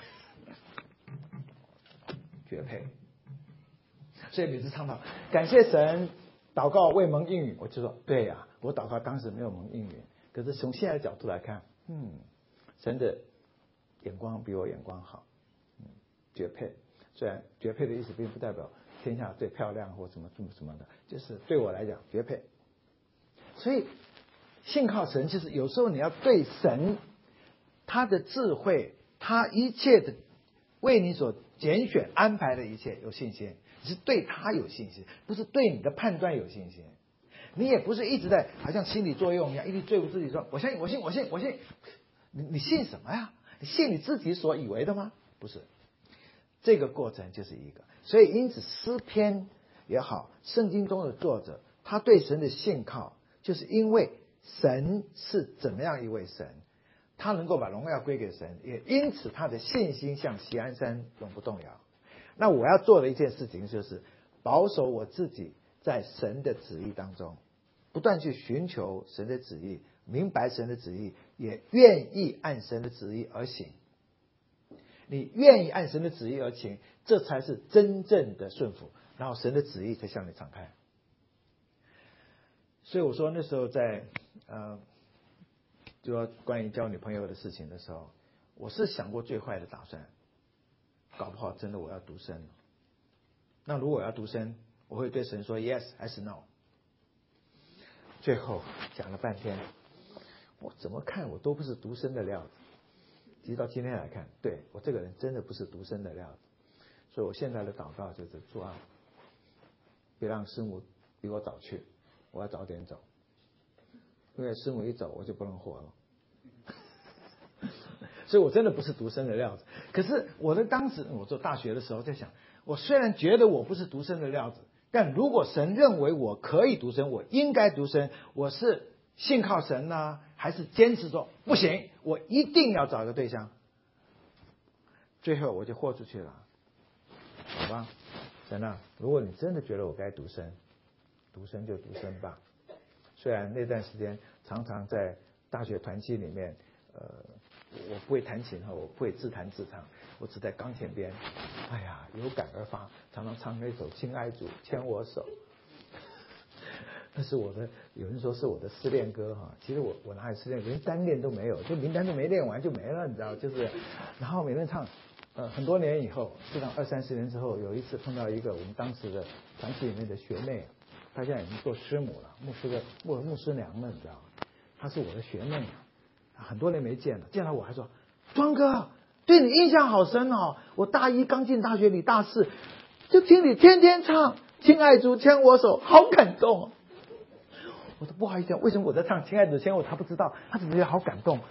绝配。所以每次唱到感谢神，祷告未蒙应允，我就说对呀，我祷告当时没有蒙应允，可是从现在的角度来看，神的眼光比我眼光好，绝配。虽然绝配的意思并不代表天下最漂亮或什么的，就是对我来讲绝配。所以信靠神，就是有时候你要对神他的智慧，他一切的为你所拣选安排的一切有信心，你是对他有信心，不是对你的判断有信心。 你也不是一直在好像心理作用一样，一直说服自己说我相信我信我信我信。你信什么呀？你信你自己所以为的吗？不是，这个过程就是一个。所以因此诗篇也好，圣经中的作者他对神的信靠，就是因为神是怎么样一位神，他能够把荣耀归给神，也因此他的信心像锡安山永不动摇。那我要做的一件事情就是保守我自己在神的旨意当中，不断去寻求神的旨意，明白神的旨意，也愿意按神的旨意而行。你愿意按神的旨意而行，这才是真正的顺服，然后神的旨意才向你敞开。所以我说那时候在就要关于交女朋友的事情的时候，我是想过最坏的打算，搞不好真的我要独身。那如果我要独身，我会对神说 yes 还是 no。 最后讲了半天，我怎么看我都不是独身的料子。其实到今天来看，对，我这个人真的不是独身的料子。所以我现在的祷告就是主啊，别让师母比我早去，我要早点走，因为师母一走我就不能活了。所以我真的不是独身的料子。可是当时我做大学的时候在想，我虽然觉得我不是独身的料子，但如果神认为我可以独身，我应该独身，我是信靠神呢，还是坚持说不行，我一定要找一个对象？最后我就豁出去了，好吧，神啊，如果你真的觉得我该独身，独身就独身吧。虽然那段时间常常在大学团契里面，我不会弹琴，我不会自弹自唱，我只在钢琴边，哎呀，有感而发，常常唱那首《亲爱主牵我手》。那是我的，有人说是我的失恋歌哈，其实我哪有失恋，连单练都没有，就名单都没练完就没了，你知道，就是，然后每天唱，很多年以后，至少20-30年之后，有一次碰到一个我们当时的团体里面的学妹，她现在已经做师母了，牧师娘了，你知道，她是我的学妹，很多年没见了，见到我还说，庄哥，对你印象好深哦，我大一刚进大学，你大4，就听你天天唱《亲爱主牵我手》，好感动哦。我说不好意思，为什么我在唱《亲爱的牵我》，他不知道，他只觉得好感动。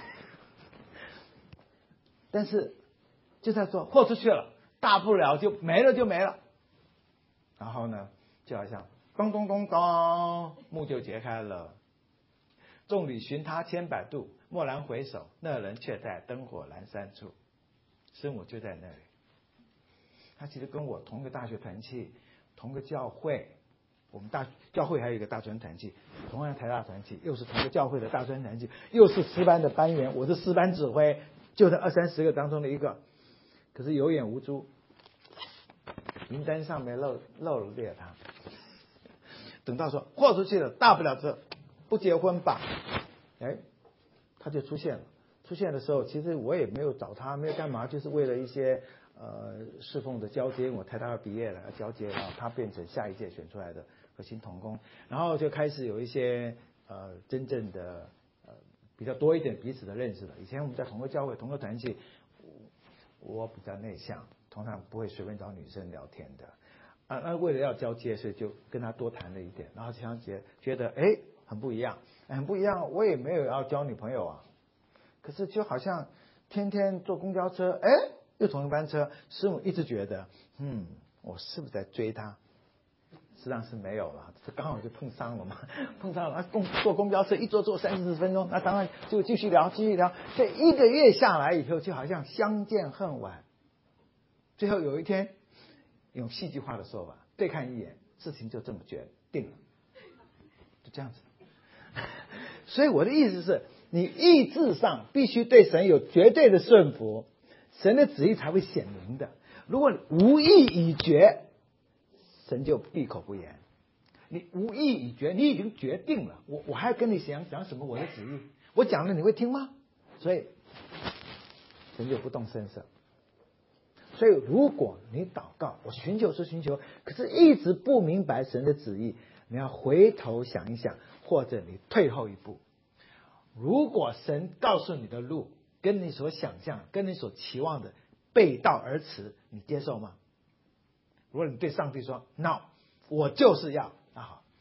但是就在说豁出去了，大不了就没了就没了。然后呢，就好像咚咚咚咚，幕就揭开了。众里寻他千百度，蓦然回首，那人却在灯火阑珊处。师母就在那里。他其实跟我同个大学团契，同个教会。我们教会还有一个大专团契，同样台大团契，又是同个教会的大专团契，又是诗班的班员，我是诗班指挥，就在20-30个当中的一个。可是有眼无珠，名单上面漏了列他。等到说豁出去了，大不了这不结婚吧，他就出现了。出现的时候，其实我也没有找他，没有干嘛，就是为了一些侍奉的交接。我台大要毕业了，要交接，然后他变成下一届选出来的核心同工，然后就开始有一些真正的比较多一点彼此的认识了。以前我们在同个教会、同个团契，我比较内向，通常不会随便找女生聊天的。那为了要交接，所以就跟他多谈了一点，然后强姐觉得很不一样，很不一样。我也没有要交女朋友啊，可是就好像天天坐公交车，又同一班车，师母一直觉得，我是不是在追他？实际上是没有了，这刚好就碰上了嘛，碰上了。坐公交车一坐30-40分钟，那当然就继续聊。这1个月下来以后，就好像相见恨晚。最后有一天，用戏剧化的说法，对看一眼，事情就这么决定了，就这样子。所以我的意思是，你意志上必须对神有绝对的顺服，神的旨意才会显明的。如果无意已决，神就闭口不言。你无意已决，你已经决定了，我还跟你讲什么我的旨意？我讲了你会听吗？所以神就不动声色。所以如果你祷告，我寻求是寻求，可是一直不明白神的旨意，你要回头想一想，或者你退后一步。如果神告诉你的路跟你所想象、跟你所期望的背道而驰，你接受吗？如果你对上帝说 no， 我就是要，那好，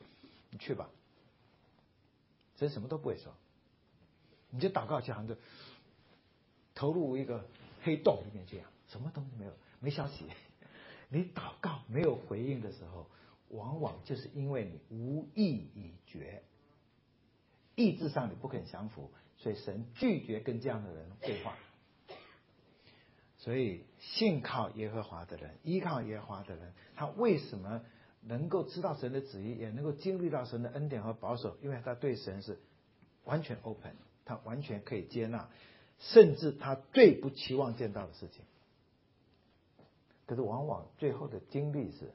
你去吧。神什么都不会说，你就祷告就好像就投入一个黑洞里面这样，什么东西没有，没消息。你祷告没有回应的时候，往往就是因为你无意已决，意志上你不肯降服，所以神拒绝跟这样的人对话。所以信靠耶和华的人，依靠耶和华的人，他为什么能够知道神的旨意，也能够经历到神的恩典和保守？因为他对神是完全 open， 他完全可以接纳，甚至他最不期望见到的事情。可是往往最后的经历是，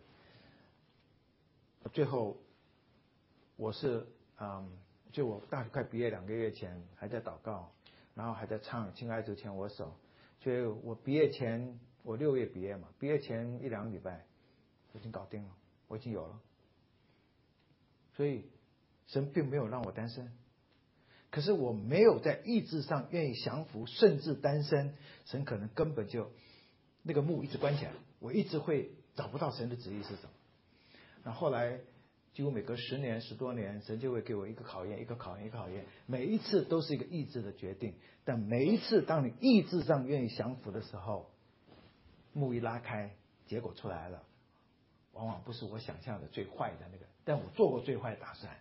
最后我是就我大学快毕业2个月前还在祷告，然后还在唱《亲爱主牵我手》，所以我毕业前我6月毕业嘛，毕业前1-2个礼拜我已经搞定了，我已经有了。所以神并没有让我单身，可是我没有在意志上愿意降服，甚至单身，神可能根本就那个幕一直关起来，我一直会找不到神的旨意是什么。那后来几乎每隔10年10多年，神就会给我一个考验，一个考验，一个考验，每一次都是一个意志的决定。但每一次当你意志上愿意降服的时候，幕一拉开，结果出来了，往往不是我想象的最坏的那个，但我做过最坏的打算。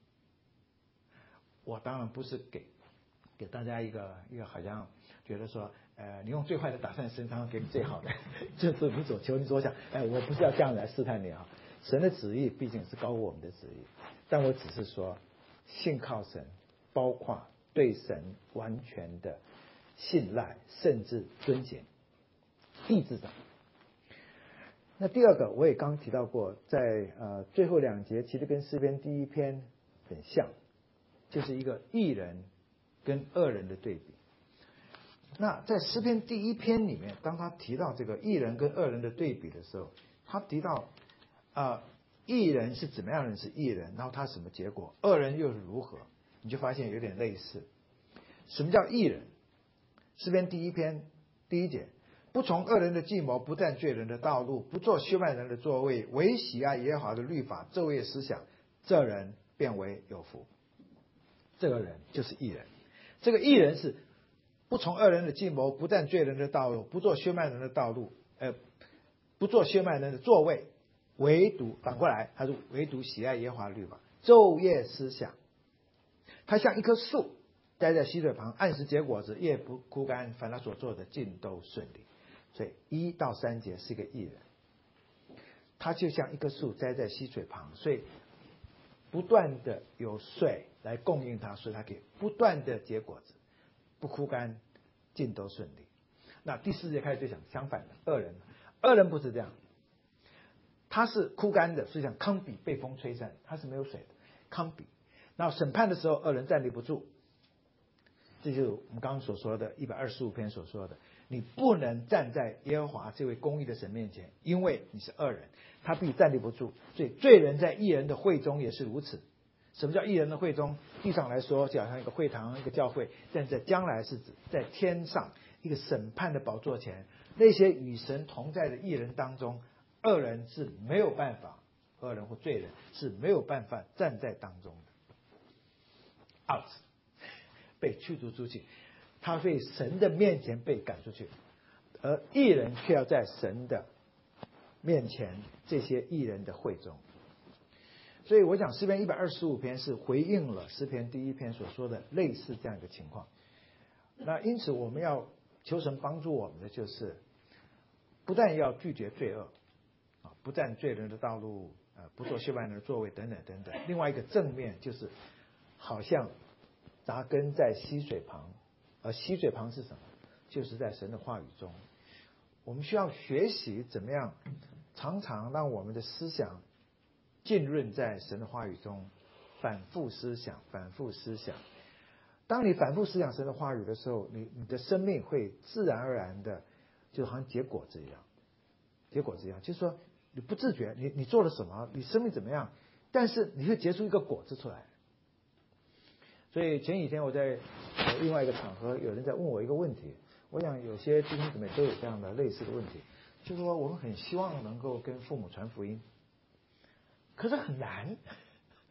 我当然不是给大家一个好像觉得说，你用最坏的打算，神常常给你最好的，就是你所求你所想。我不是要这样来试探你啊，神的旨意毕竟是高过我们的旨意，但我只是说，信靠神，包括对神完全的信赖，甚至尊敬，意志上。那第二个，我也刚提到过，在最后2节，其实跟诗篇第1篇很像，就是一个义人跟恶人的对比。那在诗篇第1篇里面，当他提到这个义人跟恶人的对比的时候，他提到义人是怎么样人是义人，然后他什么结果，恶人又是如何，你就发现有点类似。什么叫义人？诗篇第1篇第1节，不从恶人的计谋，不占罪人的道路，不做休慢人的座位，唯喜爱耶和华的律法，昼夜思想，这人便为有福。这个人就是义人。这个义人是不从恶人的计谋，不占罪人的道路，不做休慢人的道路，不做休慢人的座位，唯独反过来，他是唯独喜爱耶和华的律法，昼夜思想。他像一棵树栽在溪水旁，按时结果子，叶不枯干，凡他所做的尽都顺利。所以1到3节是一个义人，他就像一棵树栽在溪水旁，所以不断的有水来供应它，所以它可以不断的结果子，不枯干，尽都顺利。那第4节开始就讲相反的，恶人不是这样，他是枯干的，所以像糠秕被风吹散，它是没有水的糠秕。那审判的时候，恶人站立不住，这就是我们刚刚所说的125篇所说的，你不能站在耶和华这位公义的神面前，因为你是恶人，他必站立不住。所以罪人在义人的会中也是如此。什么叫义人的会中？地上来说就好像一个会堂，一个教会，但在将来是指在天上一个审判的宝座前，那些与神同在的义人当中，恶人是没有办法，恶人或罪人是没有办法站在当中的。out， 被驱逐出去，他会神的面前被赶出去，而义人却要在神的面前，这些义人的会中。所以我讲诗篇125篇是回应了诗篇第1篇所说的类似这样一个情况。那因此我们要求神帮助我们的就是，不但要拒绝罪恶，不占罪人的道路，不做休慢人的座位等等等等。另外一个正面就是好像扎根在溪水旁，而溪水旁是什么？就是在神的话语中。我们需要学习怎么样常常让我们的思想浸润在神的话语中，反复思想，反复思想。当你反复思想神的话语的时候，你的生命会自然而然的，就好像结果子一样，结果子一样，就是说你不自觉，你做了什么，你生命怎么样，但是你会结出一个果子出来。所以前几天我在另外一个场合，有人在问我一个问题，我想有些弟兄姊妹都有这样的类似的问题，就是说我们很希望能够跟父母传福音，可是很难。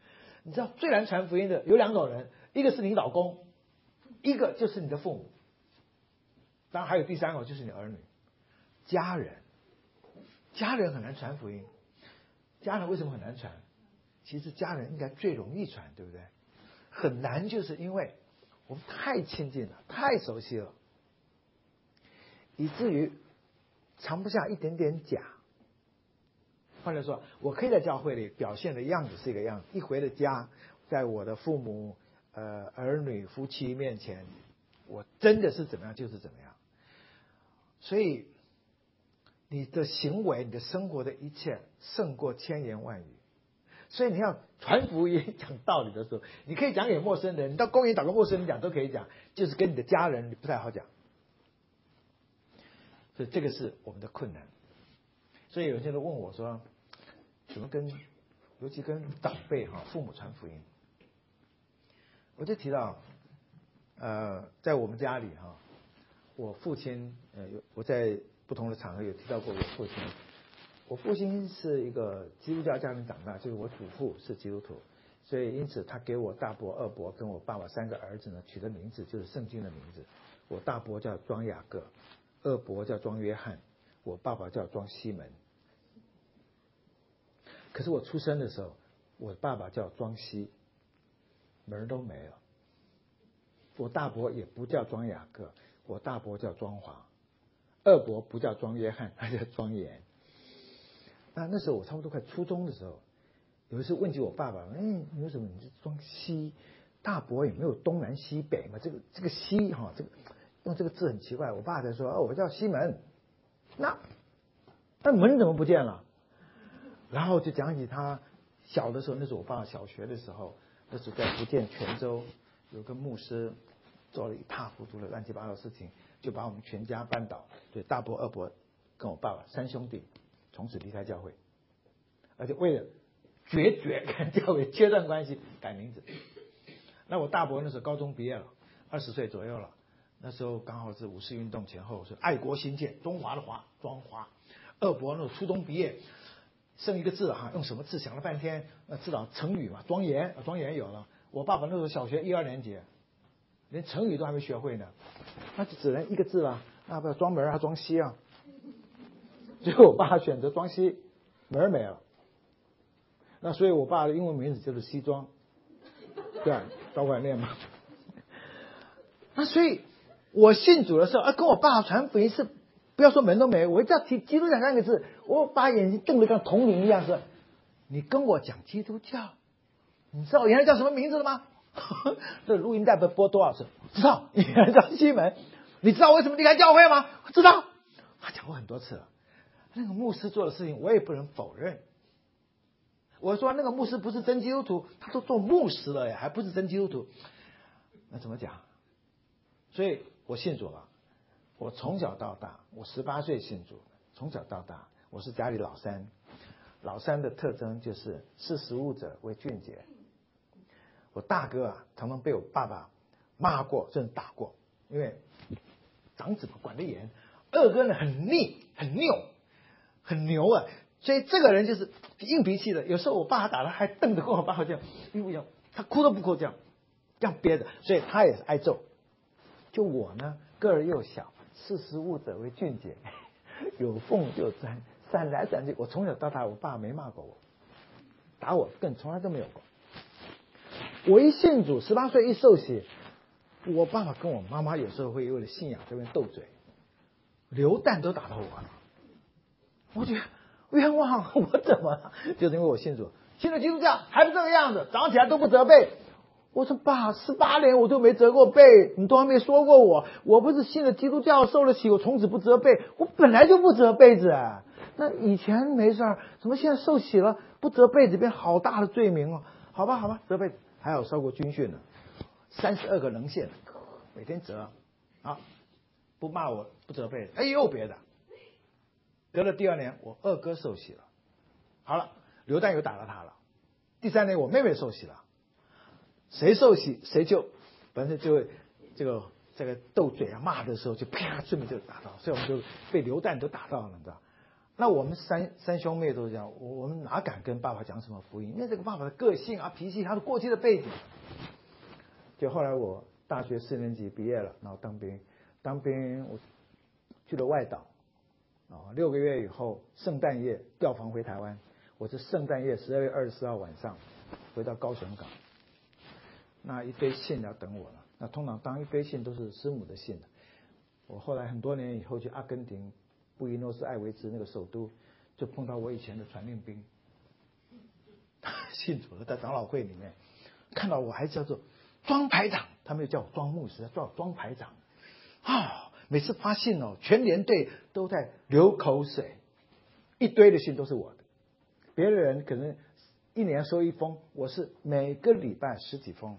你知道最难传福音的有2种人，一个是你老公，一个就是你的父母，当然还有第3种就是你儿女。家人很难传福音。家人为什么很难传？其实家人应该最容易传，对不对？很难，就是因为我们太亲近了，太熟悉了，以至于藏不下一点点假。换句话说，我可以在教会里表现的样子是一个样子，一回了家，在我的父母、儿女、夫妻面前，我真的是怎么样就是怎么样。所以你的行为、你的生活的一切胜过千言万语。所以你要传福音、讲道理的时候，你可以讲给陌生人，你到公园找个陌生人讲都可以讲，就是跟你的家人你不太好讲。所以这个是我们的困难。所以有些人问我说，怎么跟，尤其跟长辈父母传福音？我就提到，在我们家里我父亲我在不同的场合有提到过我父亲。我父亲是一个基督教家庭长大，就是我祖父是基督徒，所以因此他给我大伯、二伯跟我爸爸3个儿子呢取的名字就是圣经的名字。我大伯叫庄雅各，二伯叫庄约翰，我爸爸叫庄西门。可是我出生的时候，我爸爸叫庄西，门都没了。我大伯也不叫庄雅各，我大伯叫庄华，二伯不叫庄约翰，他叫庄严。那时候我差不多快初中的时候，有一次问起我爸爸，你为什么你是庄西？大伯也没有东南西北嘛，这个西这个用这个字很奇怪。我爸才说我叫西门，那门怎么不见了？然后就讲起他小的时候，那是我爸小学的时候，那时候在福建泉州有个牧师做了一塌糊涂的乱七八糟的事情，就把我们全家扳倒，对，大伯、二伯跟我爸爸3兄弟从此离开教会，而且为了决绝跟教会切断关系改名字。那我大伯那时候高中毕业了，20岁左右了，那时候刚好是五四运动前后，是爱国新建，中华的华，庄华。二伯那时候初中毕业，剩一个字用什么字想了半天，至少成语嘛，庄严，庄严有了。我爸爸那时候小学1、2年级，连成语都还没学会呢，那就只能一个字了，不要庄门庄西啊。最后我爸选择庄西，门没了。那所以我爸的英文名字就是西庄，对啊，早晚念嘛。那所以我信主的时候，跟我爸传福音是不要说门都没，我一定要提基督教3个字，我把眼睛瞪得像铜铃一样，说你跟我讲基督教，你知道我原来叫什么名字了吗？这录音带被播多少次？知道，你原来叫西门。你知道为什么离开教会吗？知道，他讲过很多次了。那个牧师做的事情我也不能否认。我说那个牧师不是真基督徒，他都做牧师了呀，还不是真基督徒，那怎么讲？所以我信主了。我从小到大，我18岁信主，从小到大我是家里老三。老三的特征就是识时务者为俊杰。我大哥常常被我爸爸骂过，甚至打过，因为长子嘛管得严。二哥呢很逆，很拗，很牛啊，所以这个人就是硬脾气的。有时候我爸打他还瞪着跟我爸这样，他哭都不哭，这样憋着，所以他也是挨揍。就我呢，个儿又小，识时务者为俊杰，有缝就钻，闪来闪去。我从小到大，我爸没骂过我，打我更从来都没有过。我一信主，18岁一受洗，我爸爸跟我妈妈有时候会为了信仰这边斗嘴，流弹都打到我了。我觉得冤枉，我怎么了？就是因为我信主，信了基督教还不这个样子，早上起来都不责备。我说爸，18年我都没责过备，你都还没说过我不是信了基督教受了洗，我从此不责备，我本来就不责备子啊。那以前没事儿，怎么现在受洗了不责备子变好大的罪名哦？好吧，责备子。还有受过军训呢，32个棱线，每天折啊，不骂我不责备，又别的。隔了第2年，我二哥受洗了，好了，流弹又打到他了。第3年我妹妹受洗了，谁受洗谁就反正就会这个斗嘴骂的时候就啪，顺便就打到，所以我们就被流弹都打到了，你知道那我们三兄妹都这样，我们哪敢跟爸爸讲什么福音？因为这个爸爸的个性啊、脾气，他的过去的背景。就后来我大学4年级毕业了，然后当兵我去了外岛，6个月以后，圣诞夜调防回台湾。我是圣诞夜12月24号晚上回到高雄港，那一堆信要等我了。那通常当一堆信都是师母的信。我后来很多年以后去阿根廷布宜诺斯艾维兹那个首都，就碰到我以前的传令兵，信主了，在长老会里面看到我还叫做庄排长，他没有叫我庄牧师，叫我庄排长啊。每次发信全连队都在流口水，一堆的信都是我的。别人可能1年收1封，我是每个礼拜10几封。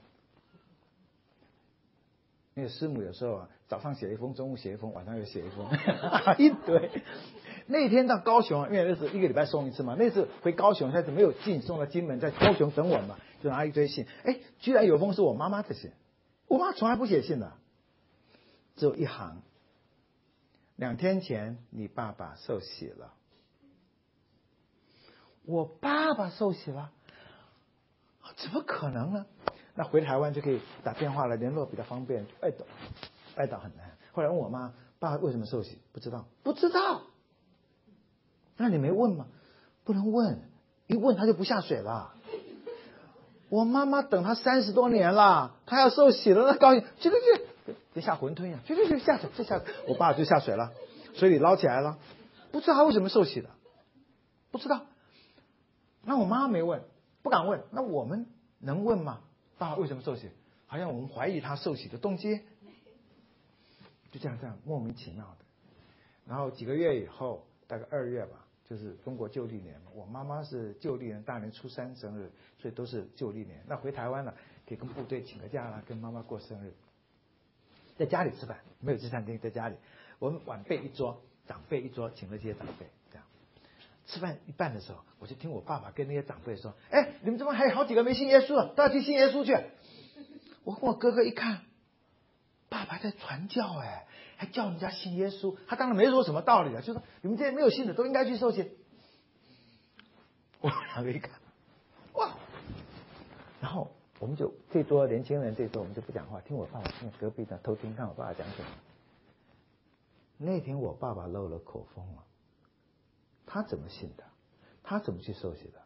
那个师母有时候早上写1封，中午写1封，晚上又写1封，一堆。那天到高雄，因为那是1个礼拜送1次嘛，那次回高雄，他是没有信，送到金门，在高雄等我嘛，就拿一堆信。居然有封是我妈妈的信，我妈从来不写信的，只有一行：2天前你爸爸受洗了。我爸爸受洗了？怎么可能呢？那回台湾就可以打电话来联络，比较方便。外岛很难。后来问我妈，爸爸为什么受洗？不知道。那你没问吗？不能问，一问他就不下水了。我妈妈等他30多年了，他要受洗了，那高兴，去，跟下馄饨一样，去下水，下水。我爸就下水了，水里捞起来了，不知道他为什么受洗的，不知道。那我妈没问，不敢问，那我们能问吗？爸爸为什么受洗？好像我们怀疑他受洗的动机，就这样莫名其妙的。然后几个月以后，大概2月吧，就是中国旧历年嘛。我妈妈是旧历年大年初3生日，所以都是旧历年。那回台湾了，可以跟部队请个假啦，跟妈妈过生日，在家里吃饭，没有去餐厅，在家里，我们晚辈一桌，长辈一桌，请了这些长辈，这样。吃饭一半的时候，我就听我爸爸跟那些长辈说：“你们怎么还有好几个没信耶稣啊？都要去信耶稣去。”我跟我哥哥一看，爸爸在传教，还叫人家信耶稣。他当然没说什么道理了，就说你们这些没有信的都应该去受洗。我两个一看，哇！然后我们就这桌年轻人，这桌我们就不讲话，听我爸爸听隔壁的偷听看我爸爸讲什么。那天我爸爸漏了口风了。他怎么信的？他怎么去受洗的？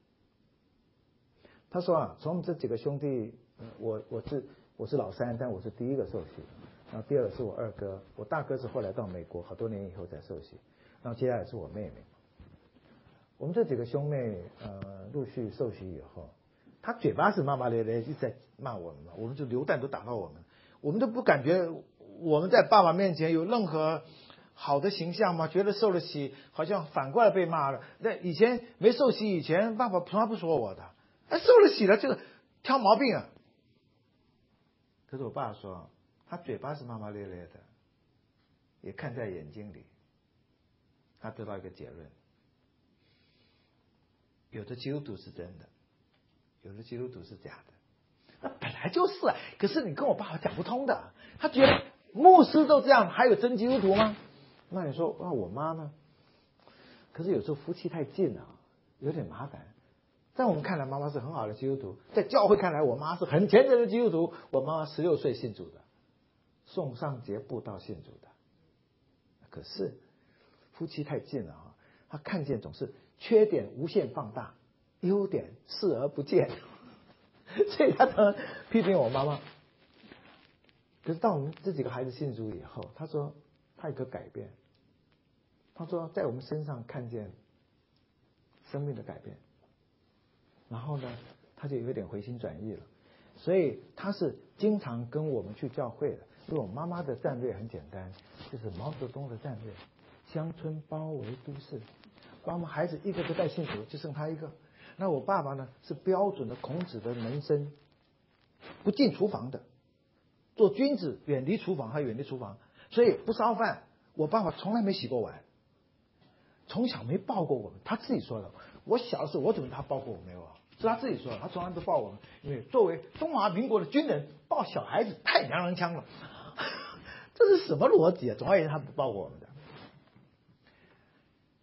他说从我们这几个兄弟，我是老三，但我是第一个受洗，然后第二个是我2哥，我大哥是后来到美国好多年以后才受洗，然后接下来是我妹妹。我们这几个兄妹陆续受洗以后，他嘴巴是骂骂咧咧，一直在骂我们嘛，我们就流弹都打到我们，我们都不感觉我们在爸爸面前有任何好的形象吗？觉得受了洗好像反过来被骂了。那以前没受洗以前，爸爸从来不说我的，受了洗了这个挑毛病啊。可是我爸说，他嘴巴是骂骂咧咧的，也看在眼睛里。他得到一个结论：有的基督徒是真的，有的基督徒是假的。那本来就是可是你跟我爸爸讲不通的。他觉得牧师都这样，还有真基督徒吗？那你说我妈呢？可是有时候夫妻太近了，有点麻烦。在我们看来，妈妈是很好的基督徒；在教会看来，我妈是很虔诚的基督徒。我妈妈16岁信主的，宋上节布道信主的。可是夫妻太近了他看见总是缺点无限放大，优点视而不见，所以他常常批评我妈妈。可是当我们这几个孩子信主以后，他说他有个改变。他说在我们身上看见生命的改变，然后呢他就有点回心转意了，所以他是经常跟我们去教会的。因为我妈妈的战略很简单，就是毛泽东的战略，乡村包围都市，把我们孩子一个个带信主，就剩他一个。那我爸爸呢是标准的孔子的门生，不进厨房的，做君子远离厨房，他远离厨房，所以不烧饭。我爸爸从来没洗过碗，从小没抱过我们，他自己说的。我小的时候，我怎么他抱过我没有啊？是他自己说的，他从来不抱我们，因为作为中华民国的军人，抱小孩子太娘娘腔了，这是什么逻辑啊？总而言之，他不抱过我们的。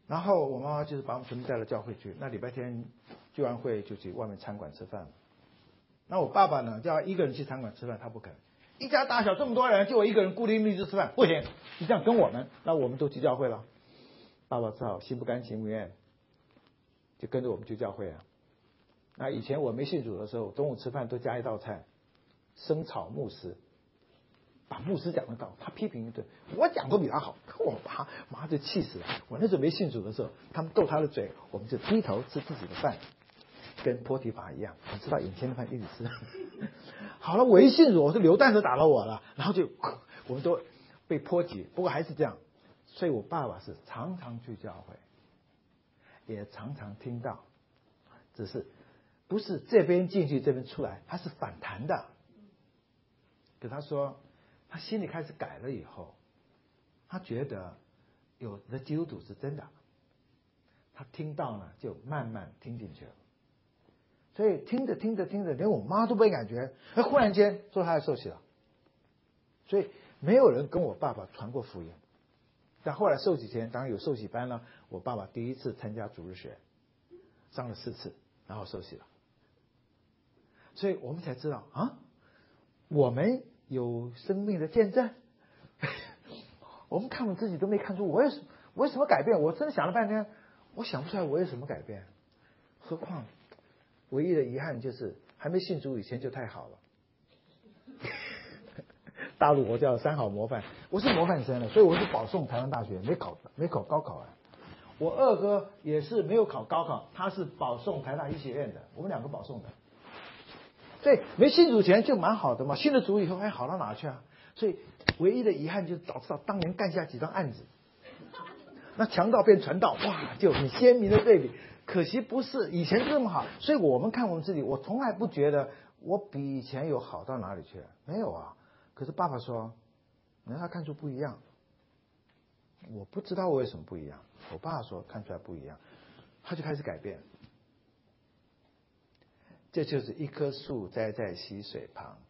然后我妈妈就是把我们全部带到教会去。那礼拜天聚完会就去外面餐馆吃饭。那我爸爸呢，叫他一个人去餐馆吃饭，他不肯。一家大小这么多人，就我一个人孤零零去吃饭，不行。你这样跟我们，那我们都去教会了。爸爸只好心不甘情不愿，就跟着我们去教会啊。那以前我没信主的时候，中午吃饭都加一道菜，生炒木丝，把牧师讲的道，他批评一顿，我讲都比他好，我妈就气死了。我那时候没信主的时候，他们斗他的嘴，我们就低头吃自己的饭，跟波提乏一样，你知道眼前的饭一直吃。好了，我一信主，我是流弹都打到我了，然后就我们都被波及，不过还是这样。所以我爸爸是常常去教会，也常常听到，只是不是这边进去这边出来，他是反弹的。可他说，他心里开始改了以后，他觉得有的基督徒是真的，他听到呢就慢慢听进去了。所以听着听着听着，连我妈都没感觉，忽然间说他要受洗了。所以没有人跟我爸爸传过福音。但后来受洗前，当然有受洗班了，我爸爸第一次参加主日学，上了4次，然后受洗了。所以我们才知道啊，我们有生命的见证。我们看我自己都没看出我有什么改变，我真的想了半天，我想不出来我有什么改变。何况唯一的遗憾就是还没信主以前就太好了。大陆我叫三好模范，我是模范生了，所以我是保送台湾大学，没考高考啊。我二哥也是没有考高考，他是保送台大医学院的，我们2个保送的。所以没信主前就蛮好的嘛，信了主以后还好到哪去啊？所以唯一的遗憾就是早知道当年干下几桩案子，那强盗变传道，哇，就很鲜明的对比。可惜不是以前就这么好，所以我们看我们自己，我从来不觉得我比以前有好到哪里去，没有啊。可是爸爸说，他看出不一样，我不知道我为什么不一样。我爸说看出来不一样，他就开始改变。这就是一棵树栽在溪水旁，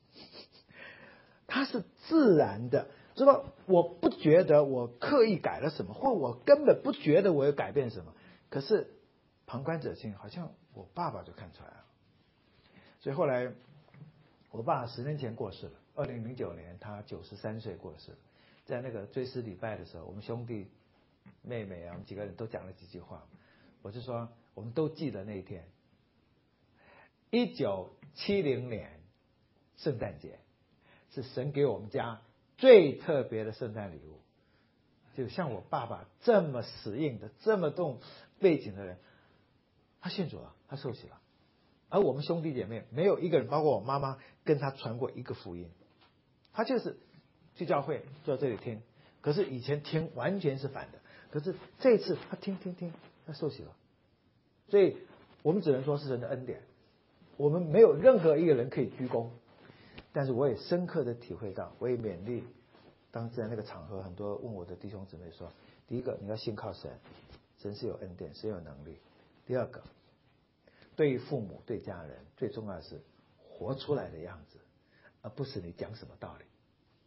它是自然的，知道我不觉得我刻意改了什么，或我根本不觉得我有改变什么。可是旁观者清，好像我爸爸就看出来了。所以后来我爸10年前过世了，2009年他93岁过世了。在那个追思礼拜的时候，我们兄弟妹妹啊，我们几个人都讲了几句话。我就说我们都记得那一天，1970年圣诞节是神给我们家最特别的圣诞礼物。就像我爸爸这么死硬的、这么重背景的人，他信主了，他受洗了。而我们兄弟姐妹没有一个人，包括我妈妈，跟他传过一个福音。他就是去教会坐在这里听，可是以前听完全是反的。可是这一次他听，他受洗了。所以我们只能说是神的恩典，我们没有任何一个人可以居功。但是我也深刻的体会到，我也勉励当时在那个场合，很多问我的弟兄姊妹说：第一个，你要信靠神，神是有恩典，神有能力；第二个，对于父母、对家人，最重要的是活出来的样子，而不是你讲什么道理。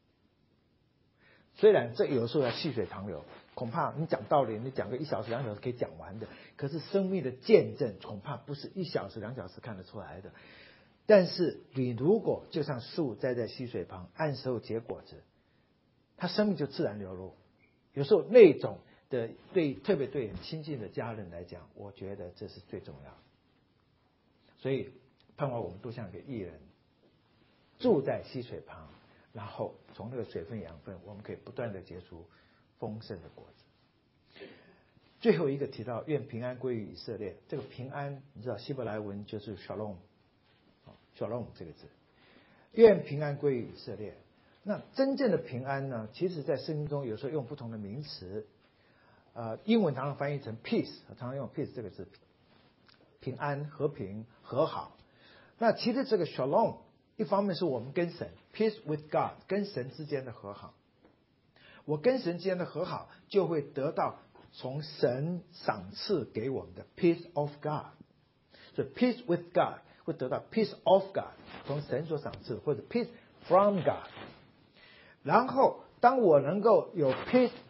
虽然这有时候要细水长流，恐怕你讲道理，你讲个1小时、2小时可以讲完的，可是生命的见证恐怕不是1小时、2小时看得出来的。但是你如果就像树栽在溪水旁，按时候结果子，它生命就自然流露。有时候那种的特别对很亲近的家人来讲，我觉得这是最重要的。所以盼望我们都像个义人，住在溪水旁，然后从那个水分养分，我们可以不断的结出丰盛的果子。最后一个提到愿平安归于以色列，这个平安你知道希伯来文就是 shalom 这个字，愿平安归于以色列。那真正的平安呢，其实在圣经中有时候用不同的名词，英文常常翻译成 peace， 常常用 peace 这个字，平安、和平、和好。那其实这个 shalom 一方面是我们跟神 peace with God， 跟神之间的和好。我跟神之间的和好，就会得到从神赏赐给我们的 peace of God。所以 peace with God 会得到 peace of God， 从神所赏赐，或者 peace from God。然后当我能够有 peace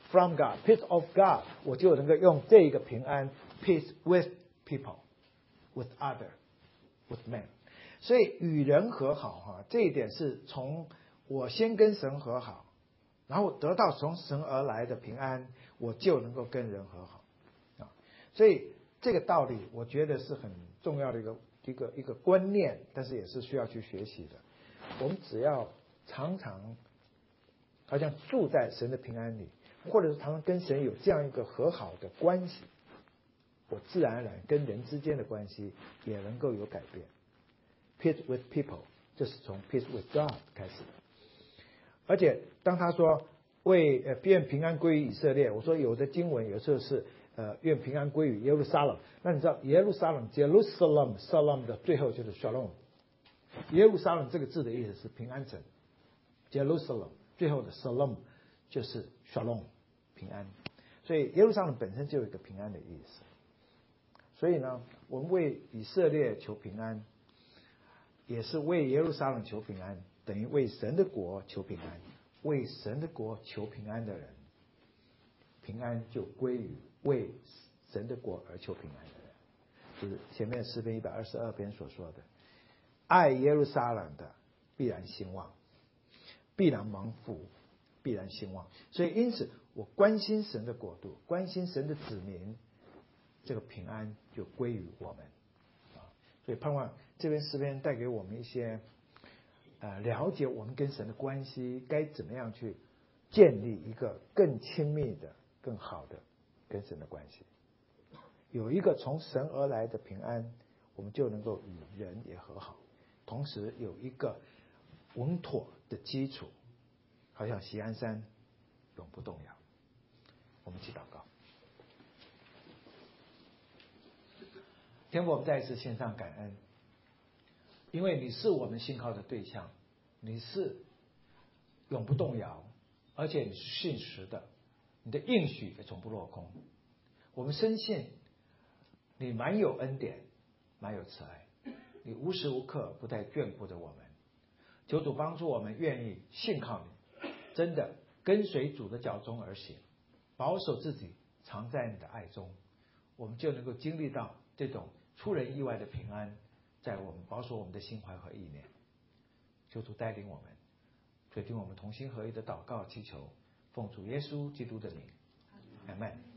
from God, peace of God， 我就能够用这个平安 peace with people, with other, with men。所以与人和好这一点是从我先跟神和好，然后得到从神而来的平安，我就能够跟人和好所以这个道理我觉得是很重要的一个观念，但是也是需要去学习的。我们只要常常好像住在神的平安里，或者是常常跟神有这样一个和好的关系，我自然而然跟人之间的关系也能够有改变。Peace with people 就是从 peace with God 开始的。而且当他说愿平安归于以色列，我说有的经文有时候是愿平安归于耶路撒冷。那你知道耶路撒冷 Jerusalem 的最后就是 Shalom。耶路撒冷这个字的意思是平安城 ，Jerusalem 最后的 Shalom 就是 Shalom 平安。所以耶路撒冷本身就有一个平安的意思。所以呢，我们为以色列求平安，也是为耶路撒冷求平安，等于为神的国求平安。为神的国求平安的人，平安就归于为神的国而求平安的人。就是前面诗篇122篇所说的，爱耶路撒冷的必然兴旺，必然蒙福，必然兴旺。所以因此我关心神的国度，关心神的子民，这个平安就归于我们所以盼望这篇诗篇带给我们一些了解我们跟神的关系，该怎么样去建立一个更亲密的更好的跟神的关系。有一个从神而来的平安，我们就能够与人也和好，同时有一个稳妥的基础，好像锡安山永不动摇。我们一起祷告。天父，我们再一次献上感恩，因为你是我们信靠的对象，你是永不动摇，而且你是信实的，你的应许也从不落空。我们深信你满有恩典，满有慈爱，你无时无刻不在眷顾着我们。求主帮助我们愿意信靠你，真的跟随主的脚中而行，保守自己藏在你的爱中，我们就能够经历到这种出人意外的平安，在我们保守我们的心怀和意念。求主带领我们，垂听我们同心合一的祷告祈求，奉主耶稣基督的名，阿们。